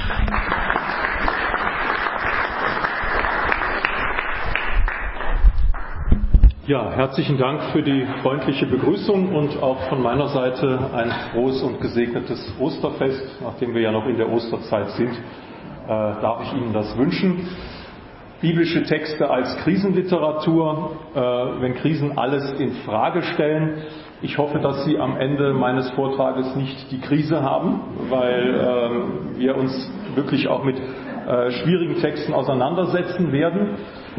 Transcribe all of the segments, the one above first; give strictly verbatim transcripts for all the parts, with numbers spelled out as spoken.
Ja, herzlichen Dank für die freundliche Begrüßung und auch von meiner Seite ein frohes und gesegnetes Osterfest. Nachdem wir ja noch in der Osterzeit sind, äh, darf ich Ihnen das wünschen. Biblische Texte als Krisenliteratur, äh, wenn Krisen alles in Frage stellen. Ich hoffe, dass Sie am Ende meines Vortrages nicht die Krise haben, weil äh, wir uns wirklich auch mit äh, schwierigen Texten auseinandersetzen werden.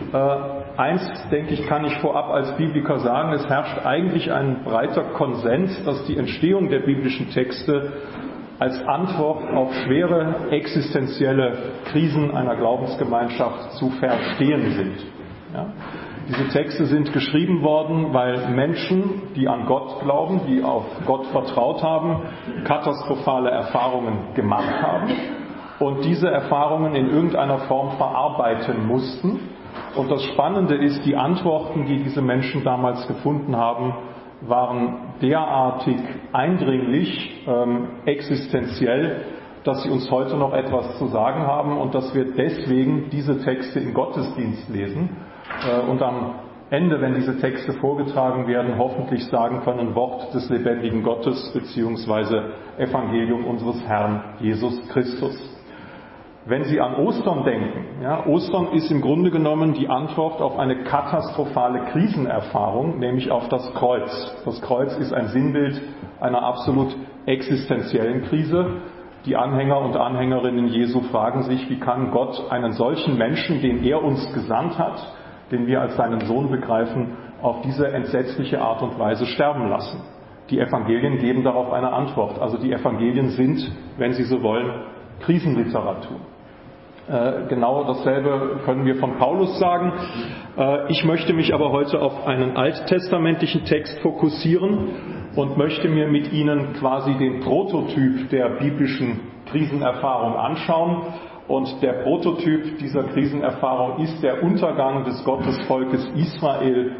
Äh, Eins, denke ich, kann ich vorab als Bibliker sagen, es herrscht eigentlich ein breiter Konsens, dass die Entstehung der biblischen Texte als Antwort auf schwere existenzielle Krisen einer Glaubensgemeinschaft zu verstehen sind. Ja? Diese Texte sind geschrieben worden, weil Menschen, die an Gott glauben, die auf Gott vertraut haben, katastrophale Erfahrungen gemacht haben und diese Erfahrungen in irgendeiner Form verarbeiten mussten. Und das Spannende ist, die Antworten, die diese Menschen damals gefunden haben, waren derartig eindringlich, ähm, existenziell, dass sie uns heute noch etwas zu sagen haben und dass wir deswegen diese Texte im Gottesdienst lesen äh, und am Ende, wenn diese Texte vorgetragen werden, hoffentlich sagen können, Wort des lebendigen Gottes bzw. Evangelium unseres Herrn Jesus Christus. Wenn Sie an Ostern denken, ja, Ostern ist im Grunde genommen die Antwort auf eine katastrophale Krisenerfahrung, nämlich auf das Kreuz. Das Kreuz ist ein Sinnbild einer absolut existenziellen Krise. Die Anhänger und Anhängerinnen Jesu fragen sich, wie kann Gott einen solchen Menschen, den er uns gesandt hat, den wir als seinen Sohn begreifen, auf diese entsetzliche Art und Weise sterben lassen? Die Evangelien geben darauf eine Antwort. Also die Evangelien sind, wenn Sie so wollen, Krisenliteratur. Genau dasselbe können wir von Paulus sagen. Ich möchte mich aber heute auf einen alttestamentlichen Text fokussieren und möchte mir mit Ihnen quasi den Prototyp der biblischen Krisenerfahrung anschauen. Und der Prototyp dieser Krisenerfahrung ist der Untergang des Gottesvolkes Israel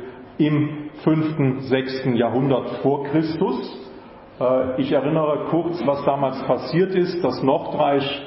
im fünften, sechsten Jahrhundert vor Christus. Ich erinnere kurz, was damals passiert ist. Das Nordreich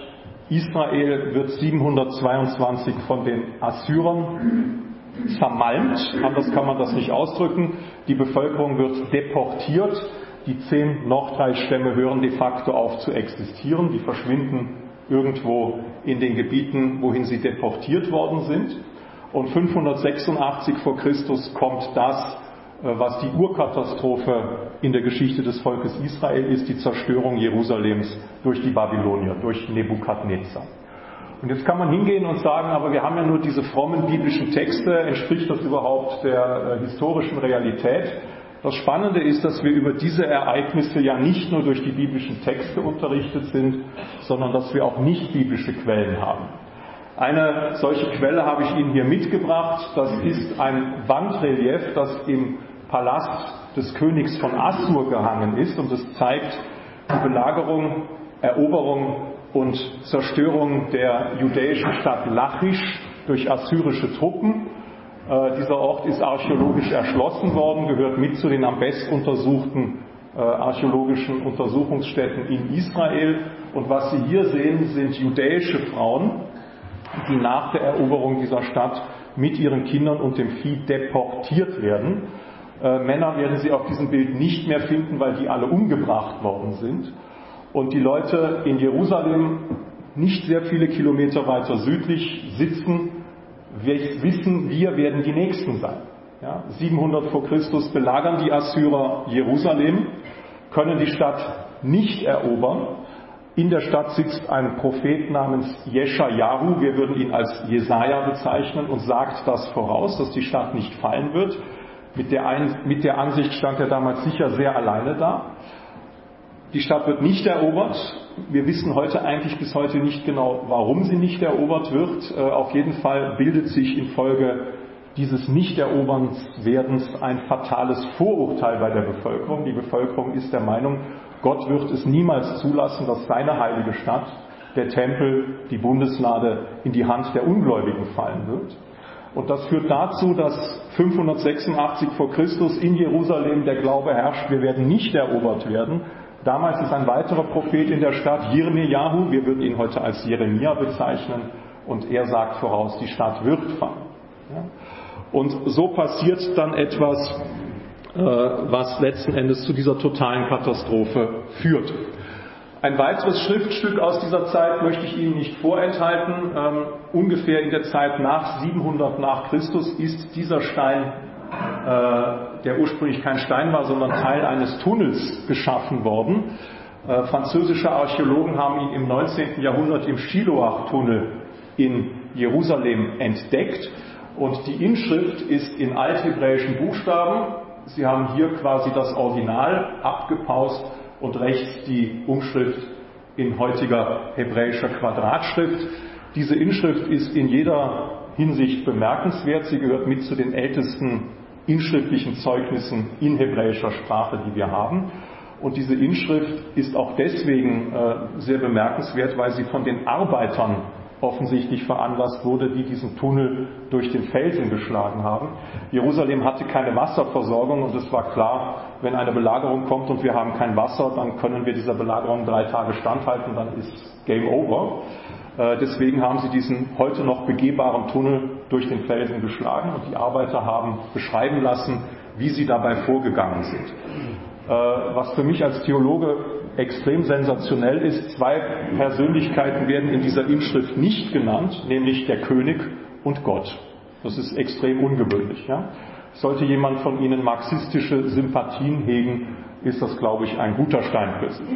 Israel wird siebenhundertzweiundzwanzig von den Assyrern zermalmt, anders kann man das nicht ausdrücken. Die Bevölkerung wird deportiert. Die zehn Nordreichstämme hören de facto auf zu existieren. Die verschwinden irgendwo in den Gebieten, wohin sie deportiert worden sind. Und fünfhundertsechsundachtzig vor Christus kommt das, was die Urkatastrophe in der Geschichte des Volkes Israel ist, die Zerstörung Jerusalems durch die Babylonier, durch Nebukadnezar. Und jetzt kann man hingehen und sagen, aber wir haben ja nur diese frommen biblischen Texte, entspricht das überhaupt der äh, historischen Realität? Das Spannende ist, dass wir über diese Ereignisse ja nicht nur durch die biblischen Texte unterrichtet sind, sondern dass wir auch nicht biblische Quellen haben. Eine solche Quelle habe ich Ihnen hier mitgebracht. Das ist ein Wandrelief, das im Palast des Königs von Assur gehangen ist, und es zeigt die Belagerung, Eroberung und Zerstörung der judäischen Stadt Lachisch durch assyrische Truppen. Äh, dieser Ort ist archäologisch erschlossen worden, gehört mit zu den am besten untersuchten äh, archäologischen Untersuchungsstätten in Israel. Und was Sie hier sehen, sind judäische Frauen, die nach der Eroberung dieser Stadt mit ihren Kindern und dem Vieh deportiert werden. Äh, Männer werden Sie auf diesem Bild nicht mehr finden, weil die alle umgebracht worden sind. Und die Leute in Jerusalem, nicht sehr viele Kilometer weiter südlich, sitzen, wissen, wir werden die Nächsten sein. Ja, siebenhundert vor Christus belagern die Assyrer Jerusalem, können die Stadt nicht erobern. In der Stadt sitzt ein Prophet namens Jeschajahu, wir würden ihn als Jesaja bezeichnen, und sagt das voraus, dass die Stadt nicht fallen wird. Mit der, Ein- mit der Ansicht stand er damals sicher sehr alleine da. Die Stadt wird nicht erobert. Wir wissen heute eigentlich bis heute nicht genau, warum sie nicht erobert wird. Äh, auf jeden Fall bildet sich infolge dieses Nicht-Eroberns-Werdens ein fatales Vorurteil bei der Bevölkerung. Die Bevölkerung ist der Meinung, Gott wird es niemals zulassen, dass seine heilige Stadt, der Tempel, die Bundeslade in die Hand der Ungläubigen fallen wird. Und das führt dazu, dass fünfhundertsechsundachtzig vor Christus in Jerusalem der Glaube herrscht, wir werden nicht erobert werden, Damals ist ein weiterer Prophet in der Stadt, Jirmejahu, wir würden ihn heute als Jeremia bezeichnen, und er sagt voraus, die Stadt wird fallen. Ja? Und so passiert dann etwas, äh, was letzten Endes zu dieser totalen Katastrophe führt. Ein weiteres Schriftstück aus dieser Zeit möchte ich Ihnen nicht vorenthalten. Ähm, ungefähr in der Zeit nach siebenhundert nach Christus ist dieser Stein, äh, der ursprünglich kein Stein war, sondern Teil eines Tunnels geschaffen worden. Äh, französische Archäologen haben ihn im neunzehnten Jahrhundert im Shiloach-Tunnel in Jerusalem entdeckt. Und die Inschrift ist in althebräischen Buchstaben. Sie haben hier quasi das Original abgepaust und rechts die Umschrift in heutiger hebräischer Quadratschrift. Diese Inschrift ist in jeder Hinsicht bemerkenswert. Sie gehört mit zu den ältesten inschriftlichen Zeugnissen in hebräischer Sprache, die wir haben. Und diese Inschrift ist auch deswegen äh, sehr bemerkenswert, weil sie von den Arbeitern offensichtlich veranlasst wurde, die diesen Tunnel durch den Felsen geschlagen haben. Jerusalem hatte keine Wasserversorgung und es war klar, wenn eine Belagerung kommt und wir haben kein Wasser, dann können wir dieser Belagerung drei Tage standhalten, dann ist Game Over. Äh, deswegen haben sie diesen heute noch begehbaren Tunnel durch den Felsen geschlagen und die Arbeiter haben beschreiben lassen, wie sie dabei vorgegangen sind. Äh, was für mich als Theologe extrem sensationell ist, zwei Persönlichkeiten werden in dieser Inschrift nicht genannt, nämlich der König und Gott. Das ist extrem ungewöhnlich. Ja? Sollte jemand von Ihnen marxistische Sympathien hegen, ist das, glaube ich, ein guter Stein für Sie.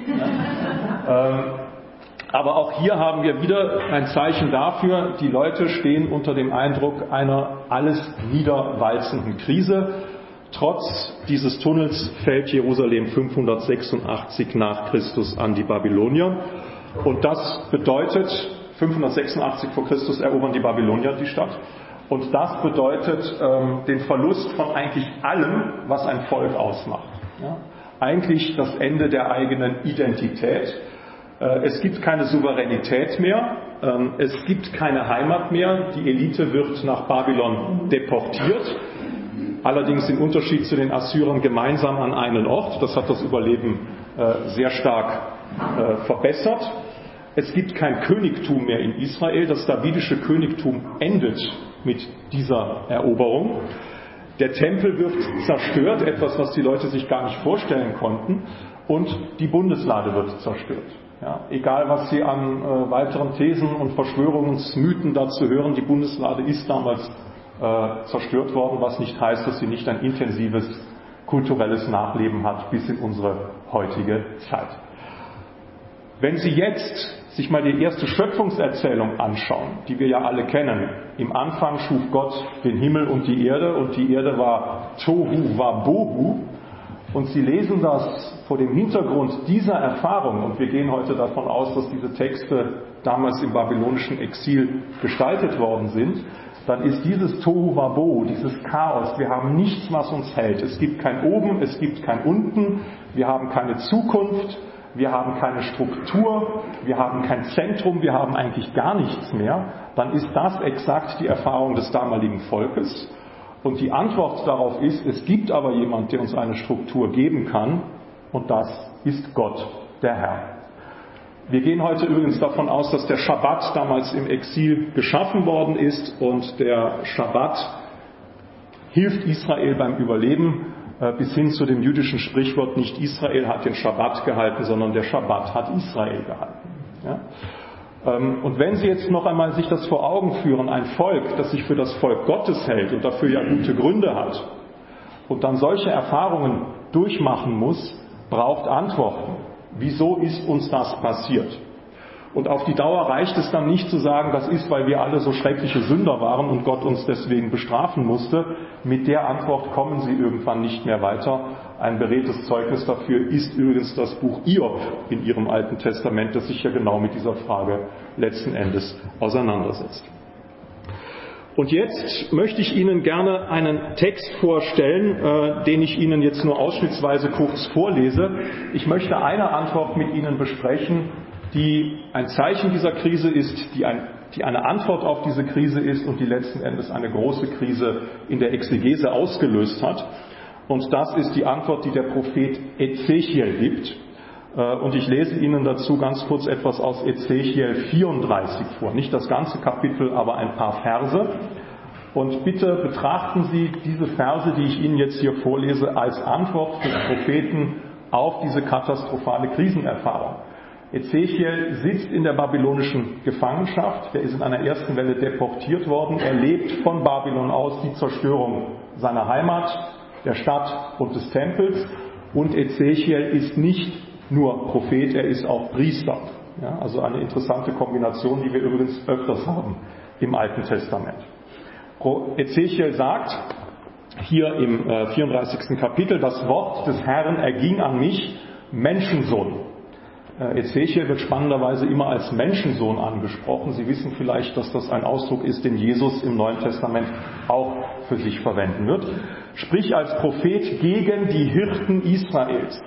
Ja? ähm, aber auch hier haben wir wieder ein Zeichen dafür, die Leute stehen unter dem Eindruck einer alles niederwalzenden Krise. Trotz dieses Tunnels fällt Jerusalem fünfhundertsechsundachtzig nach Christus an die Babylonier. Und das bedeutet, fünfhundertsechsundachtzig vor Christus erobern die Babylonier die Stadt. Und das bedeutet ähm, den Verlust von eigentlich allem, was ein Volk ausmacht. Ja? Eigentlich das Ende der eigenen Identität. Äh, es gibt keine Souveränität mehr. Ähm, es gibt keine Heimat mehr. Die Elite wird nach Babylon deportiert. Allerdings im Unterschied zu den Assyrern gemeinsam an einen Ort. Das hat das Überleben äh, sehr stark äh, verbessert. Es gibt kein Königtum mehr in Israel. Das davidische Königtum endet mit dieser Eroberung. Der Tempel wird zerstört, etwas, was die Leute sich gar nicht vorstellen konnten. Und die Bundeslade wird zerstört. Ja, egal, was Sie an äh, weiteren Thesen und Verschwörungsmythen dazu hören, die Bundeslade ist damals Äh, zerstört worden, was nicht heißt, dass sie nicht ein intensives kulturelles Nachleben hat bis in unsere heutige Zeit. Wenn Sie jetzt sich mal die erste Schöpfungserzählung anschauen, die wir ja alle kennen, im Anfang schuf Gott den Himmel und die Erde und die Erde war Tohu Wabohu, und Sie lesen das vor dem Hintergrund dieser Erfahrung, und wir gehen heute davon aus, dass diese Texte damals im babylonischen Exil gestaltet worden sind, dann ist dieses Tohu Wabohu, dieses Chaos, wir haben nichts, was uns hält. Es gibt kein Oben, es gibt kein Unten, wir haben keine Zukunft, wir haben keine Struktur, wir haben kein Zentrum, wir haben eigentlich gar nichts mehr. Dann ist das exakt die Erfahrung des damaligen Volkes. Und die Antwort darauf ist, es gibt aber jemand, der uns eine Struktur geben kann, und das ist Gott, der Herr. Wir gehen heute übrigens davon aus, dass der Schabbat damals im Exil geschaffen worden ist, und der Schabbat hilft Israel beim Überleben, bis hin zu dem jüdischen Sprichwort, nicht Israel hat den Schabbat gehalten, sondern der Schabbat hat Israel gehalten. Ja? Und wenn Sie jetzt noch einmal sich das vor Augen führen, ein Volk, das sich für das Volk Gottes hält und dafür ja gute Gründe hat und dann solche Erfahrungen durchmachen muss, braucht Antworten. Wieso ist uns das passiert? Und auf die Dauer reicht es dann nicht zu sagen, das ist, weil wir alle so schreckliche Sünder waren und Gott uns deswegen bestrafen musste. Mit der Antwort kommen Sie irgendwann nicht mehr weiter. Ein beredtes Zeugnis dafür ist übrigens das Buch Hiob in Ihrem Alten Testament, das sich ja genau mit dieser Frage letzten Endes auseinandersetzt. Und jetzt möchte ich Ihnen gerne einen Text vorstellen, äh, den ich Ihnen jetzt nur ausschnittsweise kurz vorlese. Ich möchte eine Antwort mit Ihnen besprechen, die ein Zeichen dieser Krise ist, die, ein, die eine Antwort auf diese Krise ist und die letzten Endes eine große Krise in der Exegese ausgelöst hat. Und das ist die Antwort, die der Prophet Ezechiel gibt. Und ich lese Ihnen dazu ganz kurz etwas aus Ezechiel vierunddreißig vor. Nicht das ganze Kapitel, aber ein paar Verse. Und bitte betrachten Sie diese Verse, die ich Ihnen jetzt hier vorlese, als Antwort des Propheten auf diese katastrophale Krisenerfahrung. Ezechiel sitzt in der babylonischen Gefangenschaft. Er ist in einer ersten Welle deportiert worden. Er lebt von Babylon aus die Zerstörung seiner Heimat, der Stadt und des Tempels. Und Ezechiel ist nicht nur Prophet, er ist auch Priester. Ja, also eine interessante Kombination, die wir übrigens öfters haben im Alten Testament. Ezechiel sagt hier im vierunddreißigsten Kapitel, das Wort des Herrn erging an mich, Menschensohn. Ezechiel wird spannenderweise immer als Menschensohn angesprochen. Sie wissen vielleicht, dass das ein Ausdruck ist, den Jesus im Neuen Testament auch für sich verwenden wird. Sprich als Prophet gegen die Hirten Israels.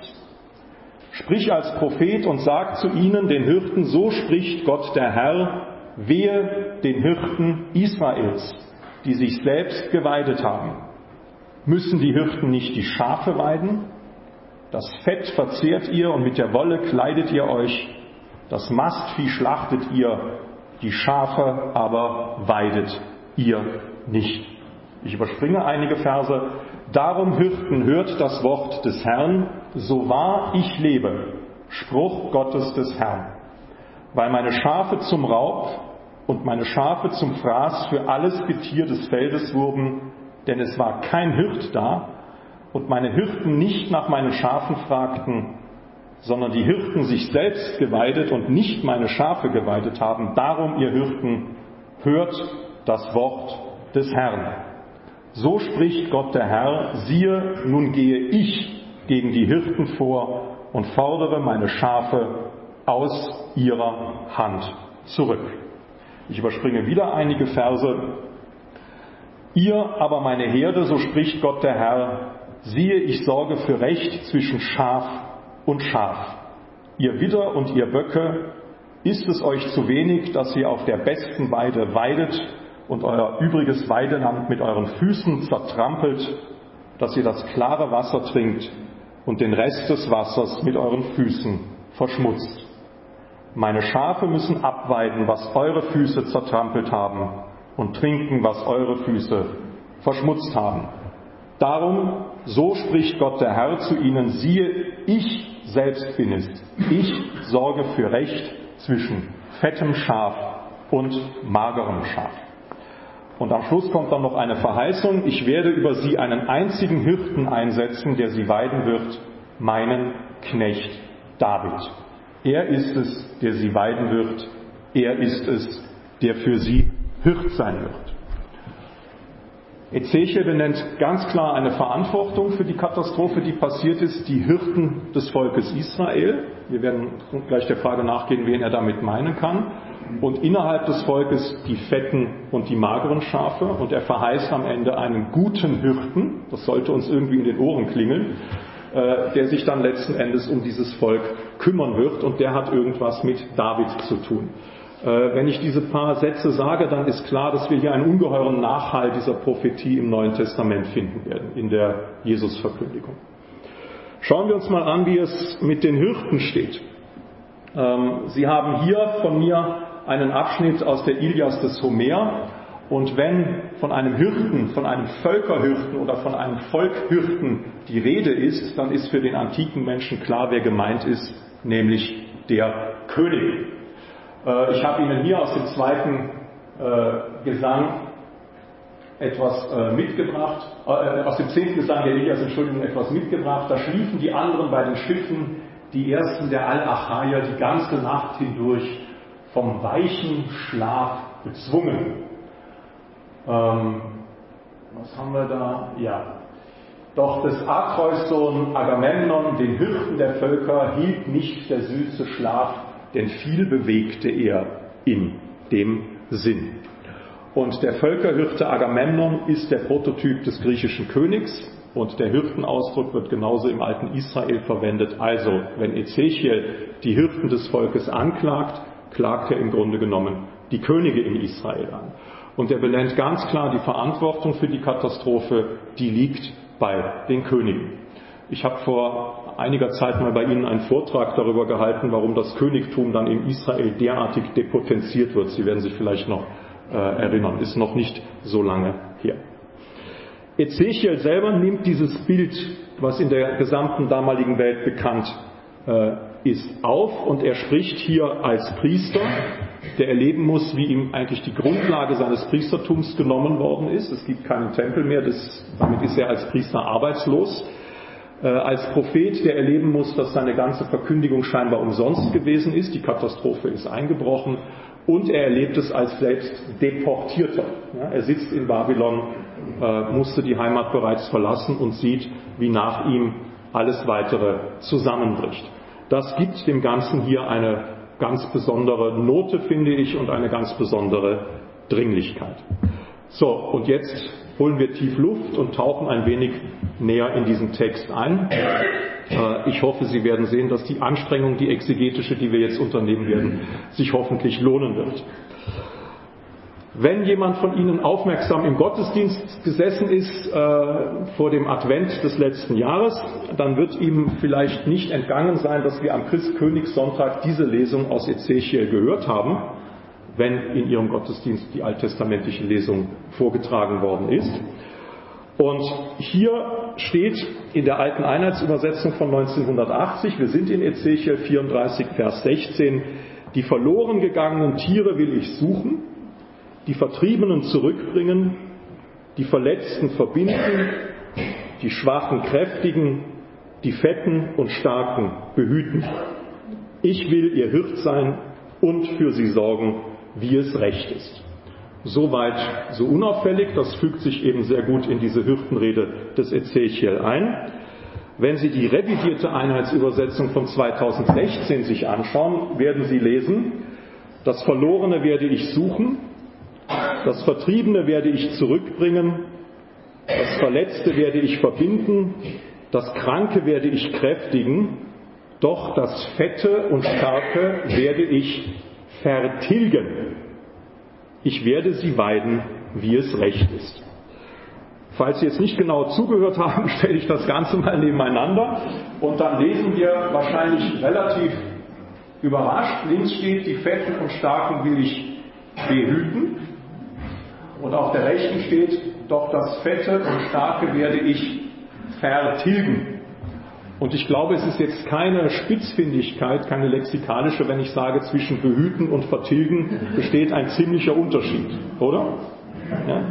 Sprich als Prophet und sag zu ihnen, den Hirten, so spricht Gott der Herr, wehe den Hirten Israels, die sich selbst geweidet haben. Müssen die Hirten nicht die Schafe weiden? Das Fett verzehrt ihr und mit der Wolle kleidet ihr euch. Das Mastvieh schlachtet ihr, die Schafe aber weidet ihr nicht. Ich überspringe einige Verse. Darum, Hirten, hört das Wort des Herrn, so wahr ich lebe, Spruch Gottes des Herrn. Weil meine Schafe zum Raub und meine Schafe zum Fraß für alles Getier des Feldes wurden, denn es war kein Hirt da, und meine Hirten nicht nach meinen Schafen fragten, sondern die Hirten sich selbst geweidet und nicht meine Schafe geweidet haben. Darum, ihr Hirten, hört das Wort des Herrn. So spricht Gott der Herr, siehe, nun gehe ich gegen die Hirten vor und fordere meine Schafe aus ihrer Hand zurück. Ich überspringe wieder einige Verse. Ihr aber meine Herde, so spricht Gott der Herr, siehe, ich sorge für Recht zwischen Schaf und Schaf. Ihr Widder und ihr Böcke, ist es euch zu wenig, dass ihr auf der besten Weide weidet und euer übriges Weideland mit euren Füßen zertrampelt, dass ihr das klare Wasser trinkt und den Rest des Wassers mit euren Füßen verschmutzt. Meine Schafe müssen abweiden, was eure Füße zertrampelt haben, und trinken, was eure Füße verschmutzt haben. Darum, so spricht Gott der Herr zu ihnen, siehe, ich selbst bin es. Ich sorge für Recht zwischen fettem Schaf und magerem Schaf. Und am Schluss kommt dann noch eine Verheißung, ich werde über sie einen einzigen Hirten einsetzen, der sie weiden wird, meinen Knecht David. Er ist es, der sie weiden wird, er ist es, der für sie Hirt sein wird. Ezechiel benennt ganz klar eine Verantwortung für die Katastrophe, die passiert ist, die Hirten des Volkes Israel. Wir werden gleich der Frage nachgehen, wen er damit meinen kann. Und innerhalb des Volkes die fetten und die mageren Schafe. Und er verheißt am Ende einen guten Hirten, das sollte uns irgendwie in den Ohren klingeln, der sich dann letzten Endes um dieses Volk kümmern wird. Und der hat irgendwas mit David zu tun. Wenn ich diese paar Sätze sage, dann ist klar, dass wir hier einen ungeheuren Nachhall dieser Prophetie im Neuen Testament finden werden, in der Jesusverkündigung. Schauen wir uns mal an, wie es mit den Hirten steht. Sie haben hier von mir einen Abschnitt aus der Ilias des Homer. Und wenn von einem Hirten, von einem Völkerhirten oder von einem Volkhirten die Rede ist, dann ist für den antiken Menschen klar, wer gemeint ist, nämlich der König. Ich habe Ihnen hier aus dem zweiten äh, Gesang etwas äh, mitgebracht, äh, aus dem zehnten Gesang der Ilias, Entschuldigung, etwas mitgebracht. Da schliefen die anderen bei den Schiffen, die ersten der Al-Achaier, die ganze Nacht hindurch vom weichen Schlaf bezwungen. Ähm, was haben wir da? Ja. Doch des Atreus Sohn Agamemnon, den Hirten der Völker, hielt nicht der süße Schlaf, denn viel bewegte er in dem Sinn. Und der Völkerhirte Agamemnon ist der Prototyp des griechischen Königs und der Hirtenausdruck wird genauso im alten Israel verwendet. Also, wenn Ezechiel die Hirten des Volkes anklagt, klagt er im Grunde genommen die Könige in Israel an. Und er benennt ganz klar die Verantwortung für die Katastrophe, die liegt bei den Königen. Ich habe vor einiger Zeit mal bei Ihnen einen Vortrag darüber gehalten, warum das Königtum dann in Israel derartig depotenziert wird. Sie werden sich vielleicht noch äh, erinnern, ist noch nicht so lange her. Ezechiel selber nimmt dieses Bild, was in der gesamten damaligen Welt bekannt äh, ist, auf, und er spricht hier als Priester, der erleben muss, wie ihm eigentlich die Grundlage seines Priestertums genommen worden ist. Es gibt keinen Tempel mehr, das, damit ist er als Priester arbeitslos. Äh, als Prophet, der erleben muss, dass seine ganze Verkündigung scheinbar umsonst gewesen ist, die Katastrophe ist eingebrochen, und er erlebt es als selbst Deportierter. Ja, er sitzt in Babylon, äh, musste die Heimat bereits verlassen und sieht, wie nach ihm alles Weitere zusammenbricht. Das gibt dem Ganzen hier eine ganz besondere Note, finde ich, und eine ganz besondere Dringlichkeit. So, und jetzt holen wir tief Luft und tauchen ein wenig näher in diesen Text ein. Ich hoffe, Sie werden sehen, dass die Anstrengung, die exegetische, die wir jetzt unternehmen werden, sich hoffentlich lohnen wird. Wenn jemand von Ihnen aufmerksam im Gottesdienst gesessen ist äh, vor dem Advent des letzten Jahres, dann wird ihm vielleicht nicht entgangen sein, dass wir am Christkönigssonntag diese Lesung aus Ezechiel gehört haben, wenn in Ihrem Gottesdienst die alttestamentliche Lesung vorgetragen worden ist. Und hier steht in der alten Einheitsübersetzung von neunzehnhundertachtzig, wir sind in Ezechiel vierunddreißig, Vers sechzehn, die verloren gegangenen Tiere will ich suchen, die Vertriebenen zurückbringen, die Verletzten verbinden, die Schwachen kräftigen, die Fetten und Starken behüten. Ich will ihr Hirt sein und für sie sorgen, wie es recht ist. Soweit so unauffällig, das fügt sich eben sehr gut in diese Hirtenrede des Ezechiel ein. Wenn Sie die revidierte Einheitsübersetzung von zweitausendsechzehn sich anschauen, werden Sie lesen, das Verlorene werde ich suchen, das Vertriebene werde ich zurückbringen, das Verletzte werde ich verbinden, das Kranke werde ich kräftigen, doch das Fette und Starke werde ich vertilgen. Ich werde sie weiden, wie es recht ist. Falls Sie jetzt nicht genau zugehört haben, stelle ich das Ganze mal nebeneinander und dann lesen wir wahrscheinlich relativ überrascht. Links steht, die Fetten und Starken will ich behüten. Und auf der rechten steht, doch das Fette und Starke werde ich vertilgen. Und ich glaube, es ist jetzt keine Spitzfindigkeit, keine lexikalische, wenn ich sage, zwischen behüten und vertilgen besteht ein ziemlicher Unterschied, oder? Ja.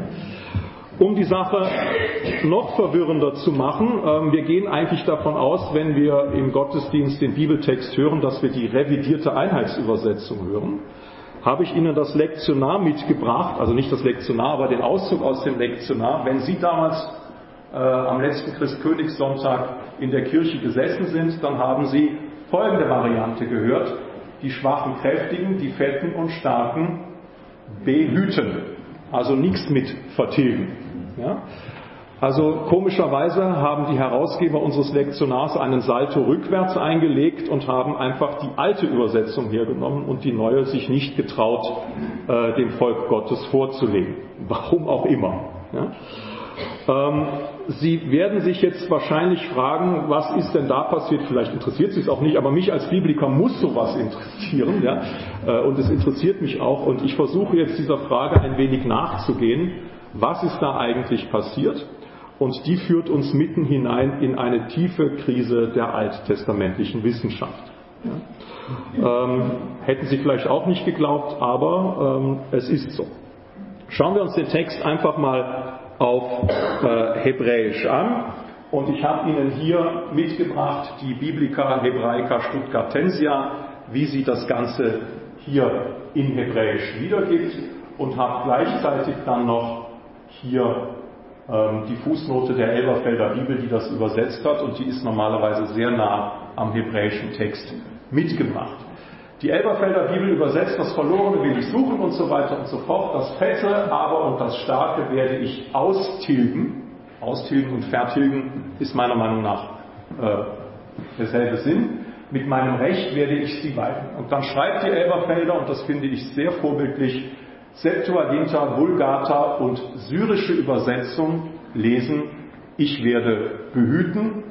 Um die Sache noch verwirrender zu machen, ähm, wir gehen eigentlich davon aus, wenn wir im Gottesdienst den Bibeltext hören, dass wir die revidierte Einheitsübersetzung hören. Habe ich Ihnen das Lektionar mitgebracht, also nicht das Lektionar, aber den Auszug aus dem Lektionar. Wenn Sie damals äh, am letzten Christkönigssonntag in der Kirche gesessen sind, dann haben Sie folgende Variante gehört: Die Schwachen kräftigen, die Fetten und Starken behüten. Also nichts mit vertilgen. Ja? Also komischerweise haben die Herausgeber unseres Lektionars einen Salto rückwärts eingelegt und haben einfach die alte Übersetzung hergenommen und die neue sich nicht getraut, äh, dem Volk Gottes vorzulegen. Warum auch immer. Ja? Ähm, Sie werden sich jetzt wahrscheinlich fragen, was ist denn da passiert? Vielleicht interessiert Sie es auch nicht, aber mich als Bibliker muss sowas interessieren. Ja? Äh, und es interessiert mich auch. Und ich versuche jetzt dieser Frage ein wenig nachzugehen. Was ist da eigentlich passiert? Und die führt uns mitten hinein in eine tiefe Krise der alttestamentlichen Wissenschaft. Ja. Ähm, hätten Sie vielleicht auch nicht geglaubt, aber ähm, es ist so. Schauen wir uns den Text einfach mal auf äh, Hebräisch an. Und ich habe Ihnen hier mitgebracht die Biblica Hebraica Stuttgartensia, wie sie das Ganze hier in Hebräisch wiedergibt, und habe gleichzeitig dann noch hier die Fußnote der Elberfelder Bibel, die das übersetzt hat, und die ist normalerweise sehr nah am hebräischen Text mitgebracht. Die Elberfelder Bibel übersetzt, das Verlorene will ich suchen und so weiter und so fort. Das Fette aber und das Starke werde ich austilgen. Austilgen und vertilgen ist meiner Meinung nach äh, derselbe Sinn. Mit meinem Recht werde ich sie weiden. Und dann schreibt die Elberfelder, und das finde ich sehr vorbildlich, Septuaginta, Vulgata und syrische Übersetzung lesen: Ich werde behüten,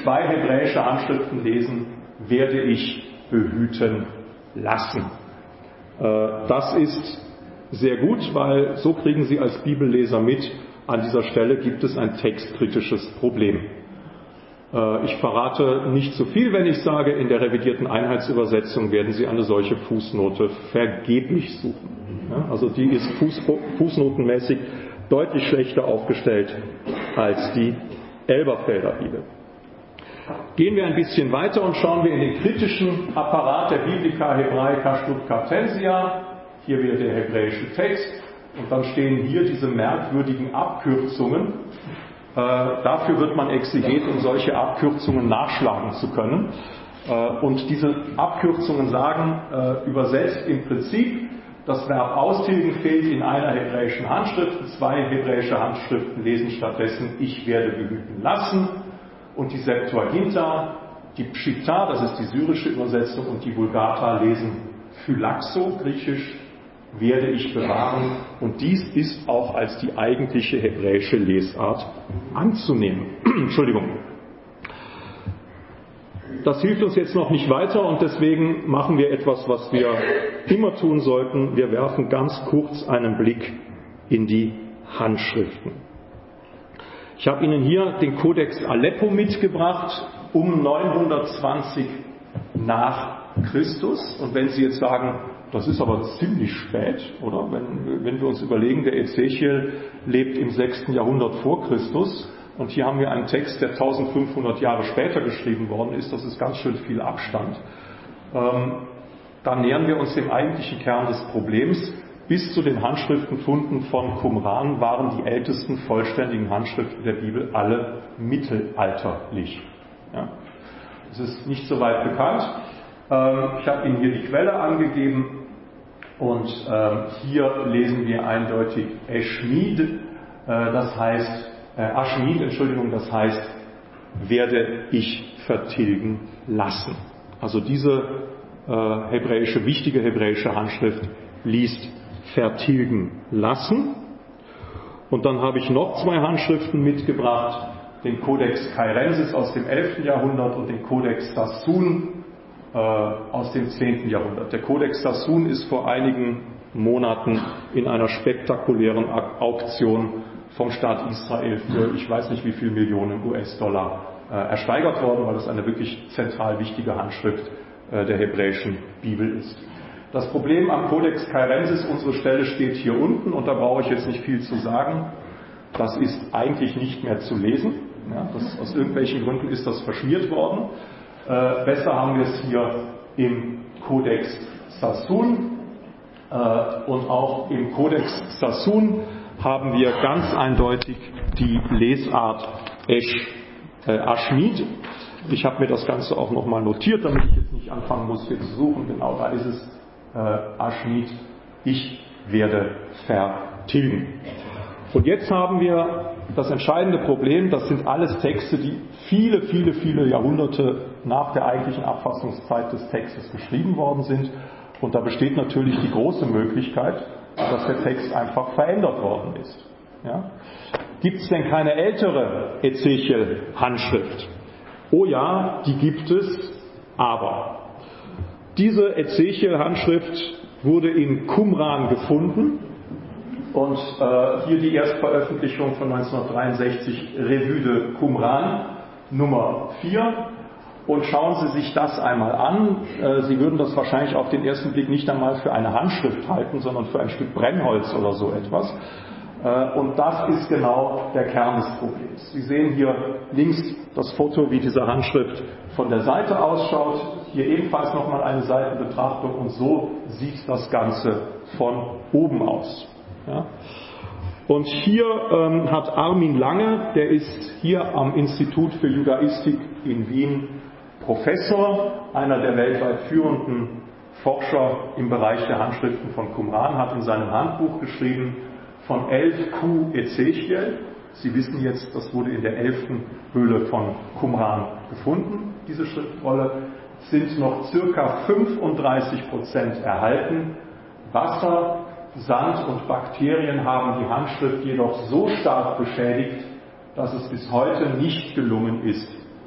zwei hebräische Handschriften lesen, werde ich behüten lassen. Das ist sehr gut, weil so kriegen Sie als Bibelleser mit, an dieser Stelle gibt es ein textkritisches Problem. Ich verrate nicht zu viel, wenn ich sage, in der revidierten Einheitsübersetzung werden Sie eine solche Fußnote vergeblich suchen. Also die ist fußnotenmäßig deutlich schlechter aufgestellt als die Elberfelder Bibel. Gehen wir ein bisschen weiter und schauen wir in den kritischen Apparat der Biblica Hebraica Stuttgartensia. Hier wieder der hebräische Text und dann stehen hier diese merkwürdigen Abkürzungen. Äh, dafür wird man Exeget, um solche Abkürzungen nachschlagen zu können. Äh, und diese Abkürzungen sagen, äh, übersetzt im Prinzip, das Verb austilgen fehlt in einer hebräischen Handschrift, zwei hebräische Handschriften lesen stattdessen, ich werde behüten lassen. Und die Septuaginta, die Pshita, das ist die syrische Übersetzung, und die Vulgata lesen Phylaxo, griechisch, werde ich bewahren. Und dies ist auch als die eigentliche hebräische Lesart anzunehmen. Entschuldigung. Das hilft uns jetzt noch nicht weiter und deswegen machen wir etwas, was wir immer tun sollten. Wir werfen ganz kurz einen Blick in die Handschriften. Ich habe Ihnen hier den Codex Aleppo mitgebracht, um neunhundertzwanzig nach Christus. Und wenn Sie jetzt sagen, das ist aber ziemlich spät, oder? Wenn, wenn wir uns überlegen, der Ezechiel lebt im sechsten Jahrhundert vor Christus und hier haben wir einen Text, der eintausendfünfhundert Jahre später geschrieben worden ist, das ist ganz schön viel Abstand. Ähm, dann nähern wir uns dem eigentlichen Kern des Problems. Bis zu den Handschriftenfunden von Qumran waren die ältesten vollständigen Handschriften der Bibel alle mittelalterlich. Ja. Das ist nicht so weit bekannt. Ähm, ich habe Ihnen hier die Quelle angegeben und ähm, hier lesen wir eindeutig Eschmid, äh, das heißt, äh, Aschmid, Entschuldigung, das heißt, werde ich vertilgen lassen. Also diese äh, hebräische, wichtige hebräische Handschrift liest vertilgen lassen. Und dann habe ich noch zwei Handschriften mitgebracht, den Codex Kairensis aus dem elften Jahrhundert und den Codex Sassoon äh, aus dem zehnten Jahrhundert. Der Codex Sassoon ist vor einigen Monaten in einer spektakulären Auktion vom Staat Israel für ich weiß nicht wie viel Millionen U S-Dollar äh, ersteigert worden, weil es eine wirklich zentral wichtige Handschrift äh, der hebräischen Bibel ist. Das Problem am Codex Kairensis, unsere Stelle steht hier unten und da brauche ich jetzt nicht viel zu sagen. Das ist eigentlich nicht mehr zu lesen. Ja, das, aus irgendwelchen Gründen ist das verschmiert worden. Äh, besser haben wir es hier im Codex Sassoon. Äh, und auch im Codex Sassoon haben wir ganz eindeutig die Lesart Esch, äh, Aschmid. Ich habe mir das Ganze auch nochmal notiert, damit ich jetzt nicht anfangen muss, hier zu suchen. Genau da ist es. Äh, Aschmid, ich werde vertilgen. Und jetzt haben wir das entscheidende Problem, das sind alles Texte, die viele, viele, viele Jahrhunderte nach der eigentlichen Abfassungszeit des Textes geschrieben worden sind. Und da besteht natürlich die große Möglichkeit, dass der Text einfach verändert worden ist. Ja? Gibt es denn keine ältere Ezechiel-Handschrift? Oh ja, die gibt es, aber diese Ezechiel-Handschrift wurde in Qumran gefunden und äh, hier die Erstveröffentlichung von neunzehnhundertdreiundsechzig, Revue de Qumran, Nummer vier. Und schauen Sie sich das einmal an. Äh, Sie würden das wahrscheinlich auf den ersten Blick nicht einmal für eine Handschrift halten, sondern für ein Stück Brennholz oder so etwas. Äh, und das ist genau der Kern des Problems. Sie sehen hier links das Foto, wie diese Handschrift von der Seite ausschaut. Hier ebenfalls nochmal eine Seitenbetrachtung und so sieht das Ganze von oben aus. Ja. Und hier ähm, hat Armin Lange, der ist hier am Institut für Judaistik in Wien Professor, einer der weltweit führenden Forscher im Bereich der Handschriften von Qumran, hat in seinem Handbuch geschrieben, von elf Q Ezechiel. Sie wissen jetzt, das wurde in der elften Höhle von Qumran gefunden, diese Schriftrolle, sind noch circa fünfunddreißig Prozent erhalten. Wasser, Sand und Bakterien haben die Handschrift jedoch so stark beschädigt, dass es bis heute nicht gelungen ist,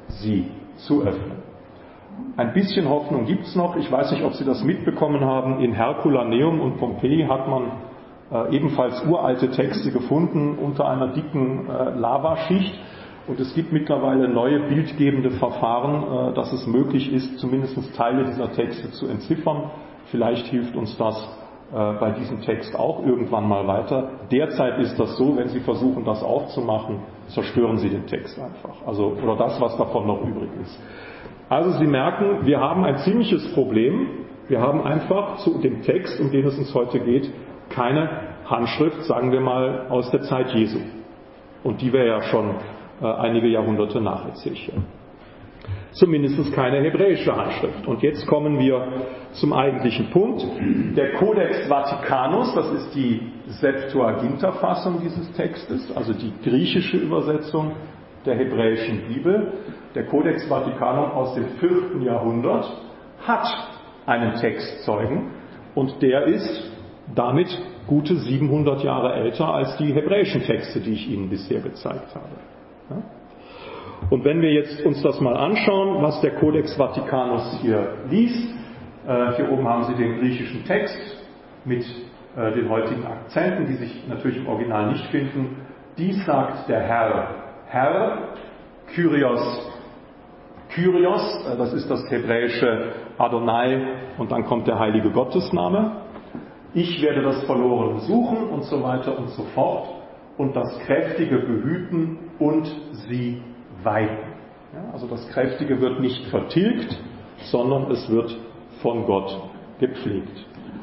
sie zu öffnen. Ein bisschen Hoffnung gibt es noch. Ich weiß nicht, ob Sie das mitbekommen haben. In Herculaneum und Pompeji hat man äh, ebenfalls uralte Texte gefunden unter einer dicken äh, Lavaschicht. Und es gibt mittlerweile neue bildgebende Verfahren, äh, dass es möglich ist, zumindest Teile dieser Texte zu entziffern. Vielleicht hilft uns das äh, bei diesem Text auch irgendwann mal weiter. Derzeit ist das so, wenn Sie versuchen, das aufzumachen, zerstören Sie den Text einfach. Also, oder das, was davon noch übrig ist. Also Sie merken, wir haben ein ziemliches Problem. Wir haben einfach zu dem Text, um den es uns heute geht, keine Handschrift, sagen wir mal, aus der Zeit Jesu. Und die wäre ja schon äh, einige Jahrhunderte nach Ezechiel. Zumindest keine hebräische Handschrift. Und jetzt kommen wir zum eigentlichen Punkt. Der Codex Vaticanus, das ist die Septuaginta-Fassung dieses Textes, also die griechische Übersetzung der hebräischen Bibel. Der Codex Vaticanum aus dem vierten Jahrhundert hat einen Textzeugen und der ist damit gute siebenhundert Jahre älter als die hebräischen Texte, die ich Ihnen bisher gezeigt habe. Ja? Und wenn wir jetzt uns das mal anschauen, was der Codex Vaticanus hier liest, äh, hier oben haben Sie den griechischen Text mit äh, den heutigen Akzenten, die sich natürlich im Original nicht finden. Dies sagt der Herr. Herr, Kyrios, Kyrios, das ist das hebräische Adonai und dann kommt der heilige Gottesname. Ich werde das Verlorene suchen und so weiter und so fort und das Kräftige behüten und sie weiden. Ja, also das Kräftige wird nicht vertilgt, sondern es wird von Gott gepflegt.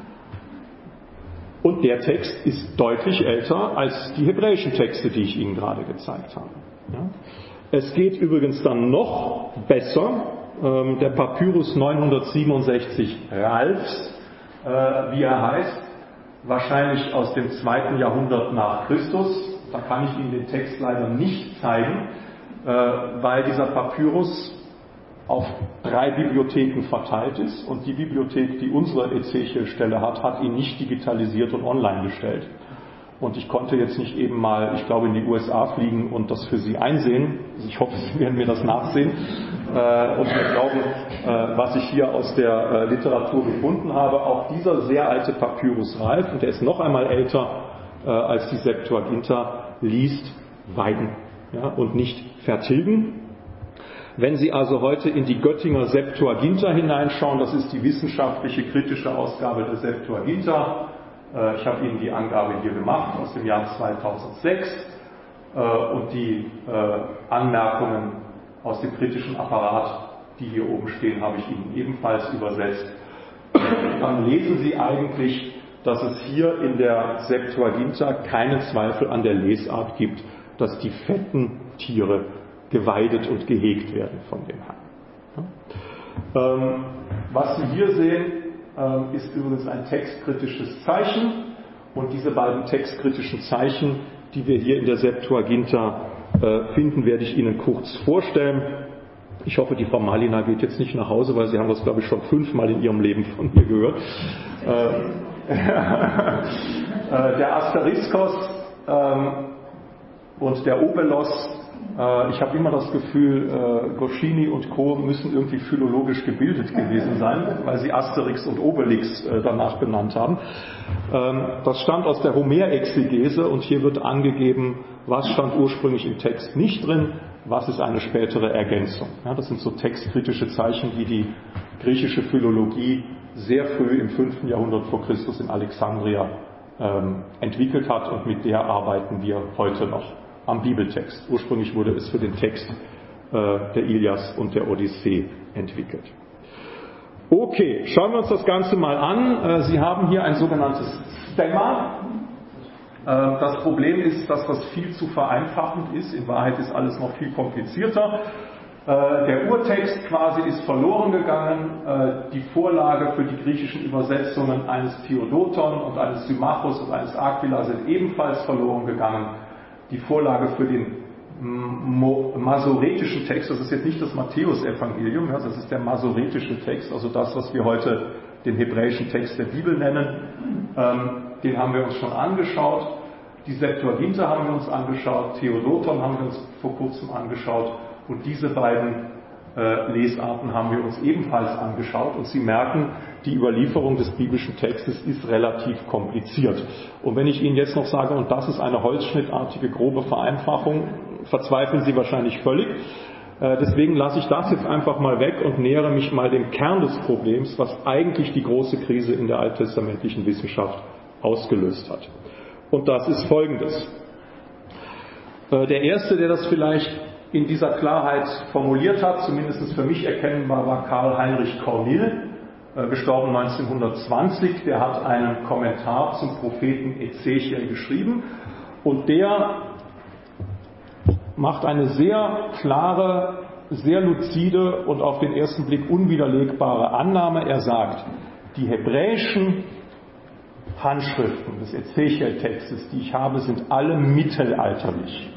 Und der Text ist deutlich älter als die hebräischen Texte, die ich Ihnen gerade gezeigt habe. Ja. Es geht übrigens dann noch besser. Ähm, der Papyrus neunhundertsiebenundsechzig Ralphs, äh, wie er heißt, wahrscheinlich aus dem zweiten Jahrhundert nach Christus. Da kann ich Ihnen den Text leider nicht zeigen, äh, weil dieser Papyrus auf drei Bibliotheken verteilt ist und die Bibliothek, die unsere Ezechiel-Stelle hat, hat ihn nicht digitalisiert und online gestellt. Und ich konnte jetzt nicht eben mal, ich glaube, in die U S A fliegen und das für Sie einsehen. Ich hoffe, Sie werden mir das nachsehen äh, und mir glauben, äh, was ich hier aus der äh, Literatur gefunden habe. Auch dieser sehr alte Papyrus Ralph, und der ist noch einmal älter äh, als die Septuaginta, liest weiden, ja, und nicht vertilgen. Wenn Sie also heute in die Göttinger Septuaginta hineinschauen, das ist die wissenschaftliche kritische Ausgabe der Septuaginta. Ich habe Ihnen die Angabe hier gemacht aus dem Jahr zweitausendsechs und die Anmerkungen aus dem kritischen Apparat, die hier oben stehen, habe ich Ihnen ebenfalls übersetzt. Dann lesen Sie eigentlich, dass es hier in der Septuaginta keine Zweifel an der Lesart gibt, dass die fetten Tiere geweidet und gehegt werden von dem Herrn. Ja. Ähm, was Sie hier sehen, ähm, ist übrigens ein textkritisches Zeichen und diese beiden textkritischen Zeichen, die wir hier in der Septuaginta äh, finden, werde ich Ihnen kurz vorstellen. Ich hoffe, die Frau Malina geht jetzt nicht nach Hause, weil Sie haben das, glaube ich, schon fünfmal in Ihrem Leben von mir gehört. Äh, äh, der Asteriskos ähm, und der Obelos. Ich habe immer das Gefühl, Goscinny und Co. müssen irgendwie philologisch gebildet gewesen sein, weil sie Asterix und Obelix danach benannt haben. Das stammt aus der Homer-Exegese und hier wird angegeben, was stand ursprünglich im Text nicht drin, was ist eine spätere Ergänzung. Das sind so textkritische Zeichen, die die griechische Philologie sehr früh im fünften Jahrhundert vor Christus in Alexandria entwickelt hat und mit der arbeiten wir heute noch am Bibeltext. Ursprünglich wurde es für den Text äh, der Ilias und der Odyssee entwickelt. Okay, schauen wir uns das Ganze mal an. Äh, Sie haben hier ein sogenanntes Stemma. Äh, das Problem ist, dass das viel zu vereinfachend ist. In Wahrheit ist alles noch viel komplizierter. Äh, der Urtext quasi ist verloren gegangen. Äh, die Vorlage für die griechischen Übersetzungen eines Theodoton und eines Symmachus und eines Aquila sind ebenfalls verloren gegangen. Die Vorlage für den masoretischen Text, das ist jetzt nicht das Matthäusevangelium, das ist der masoretische Text, also das, was wir heute den hebräischen Text der Bibel nennen, den haben wir uns schon angeschaut. Die Septuaginta haben wir uns angeschaut, Theodoton haben wir uns vor kurzem angeschaut und diese beiden äh, Lesarten haben wir uns ebenfalls angeschaut und Sie merken, die Überlieferung des biblischen Textes ist relativ kompliziert. Und wenn ich Ihnen jetzt noch sage, und das ist eine holzschnittartige, grobe Vereinfachung, verzweifeln Sie wahrscheinlich völlig. Äh, deswegen lasse ich das jetzt einfach mal weg und nähere mich mal dem Kern des Problems, was eigentlich die große Krise in der alttestamentlichen Wissenschaft ausgelöst hat. Und das ist Folgendes. Äh, der Erste, der das vielleicht in dieser Klarheit formuliert hat, zumindest für mich erkennbar, war Karl Heinrich Cornil, gestorben neunzehnhundertzwanzig. Der hat einen Kommentar zum Propheten Ezechiel geschrieben und der macht eine sehr klare, sehr luzide und auf den ersten Blick unwiderlegbare Annahme. Er sagt, die hebräischen Handschriften des Ezechiel-Textes, die ich habe, sind alle mittelalterlich.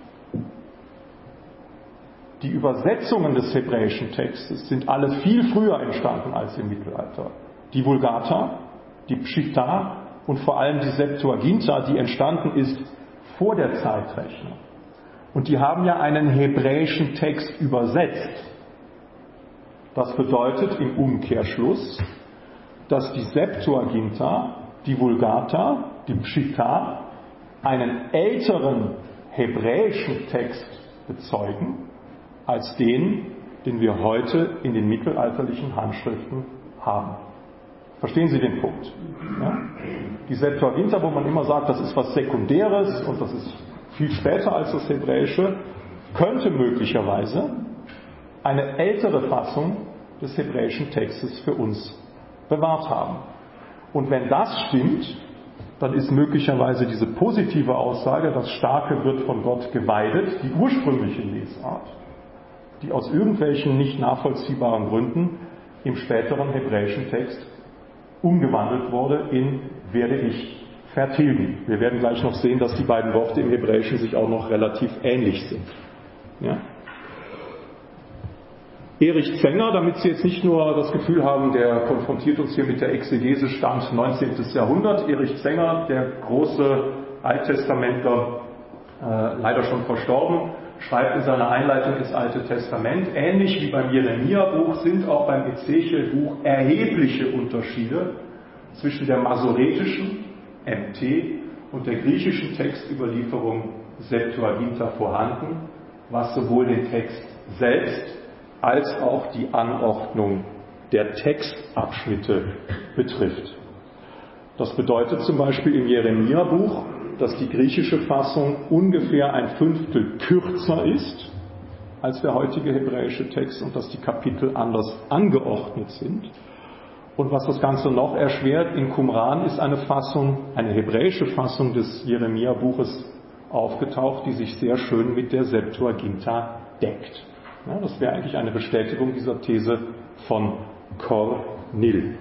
Die Übersetzungen des hebräischen Textes sind alle viel früher entstanden als im Mittelalter. Die Vulgata, die Pschita und vor allem die Septuaginta, die entstanden ist vor der Zeitrechnung. Und die haben ja einen hebräischen Text übersetzt. Das bedeutet im Umkehrschluss, dass die Septuaginta, die Vulgata, die Pschita einen älteren hebräischen Text bezeugen, als den, den wir heute in den mittelalterlichen Handschriften haben. Verstehen Sie den Punkt? Ja? Die Septuaginta, wo man immer sagt, das ist was Sekundäres und das ist viel später als das Hebräische, könnte möglicherweise eine ältere Fassung des hebräischen Textes für uns bewahrt haben. Und wenn das stimmt, dann ist möglicherweise diese positive Aussage, das Starke wird von Gott geweidet, die ursprüngliche Lesart, die aus irgendwelchen nicht nachvollziehbaren Gründen im späteren hebräischen Text umgewandelt wurde in werde ich vertilgen. Wir werden gleich noch sehen, dass die beiden Worte im Hebräischen sich auch noch relativ ähnlich sind. Ja? Erich Zenger, damit Sie jetzt nicht nur das Gefühl haben, der konfrontiert uns hier mit der Exegese Stand neunzehnten. Jahrhundert, Erich Zenger, der große Alttestamentler, äh, leider schon verstorben, schreibt in seiner Einleitung ins Alte Testament, ähnlich wie beim Jeremia-Buch sind auch beim Ezechiel-Buch erhebliche Unterschiede zwischen der masoretischen M T und der griechischen Textüberlieferung Septuaginta vorhanden, was sowohl den Text selbst als auch die Anordnung der Textabschnitte betrifft. Das bedeutet zum Beispiel im Jeremia-Buch, dass die griechische Fassung ungefähr ein Fünftel kürzer ist als der heutige hebräische Text und dass die Kapitel anders angeordnet sind. Und was das Ganze noch erschwert, in Qumran ist eine Fassung, eine hebräische Fassung des Jeremia-Buches aufgetaucht, die sich sehr schön mit der Septuaginta deckt. Ja, das wäre eigentlich eine Bestätigung dieser These von Cornil.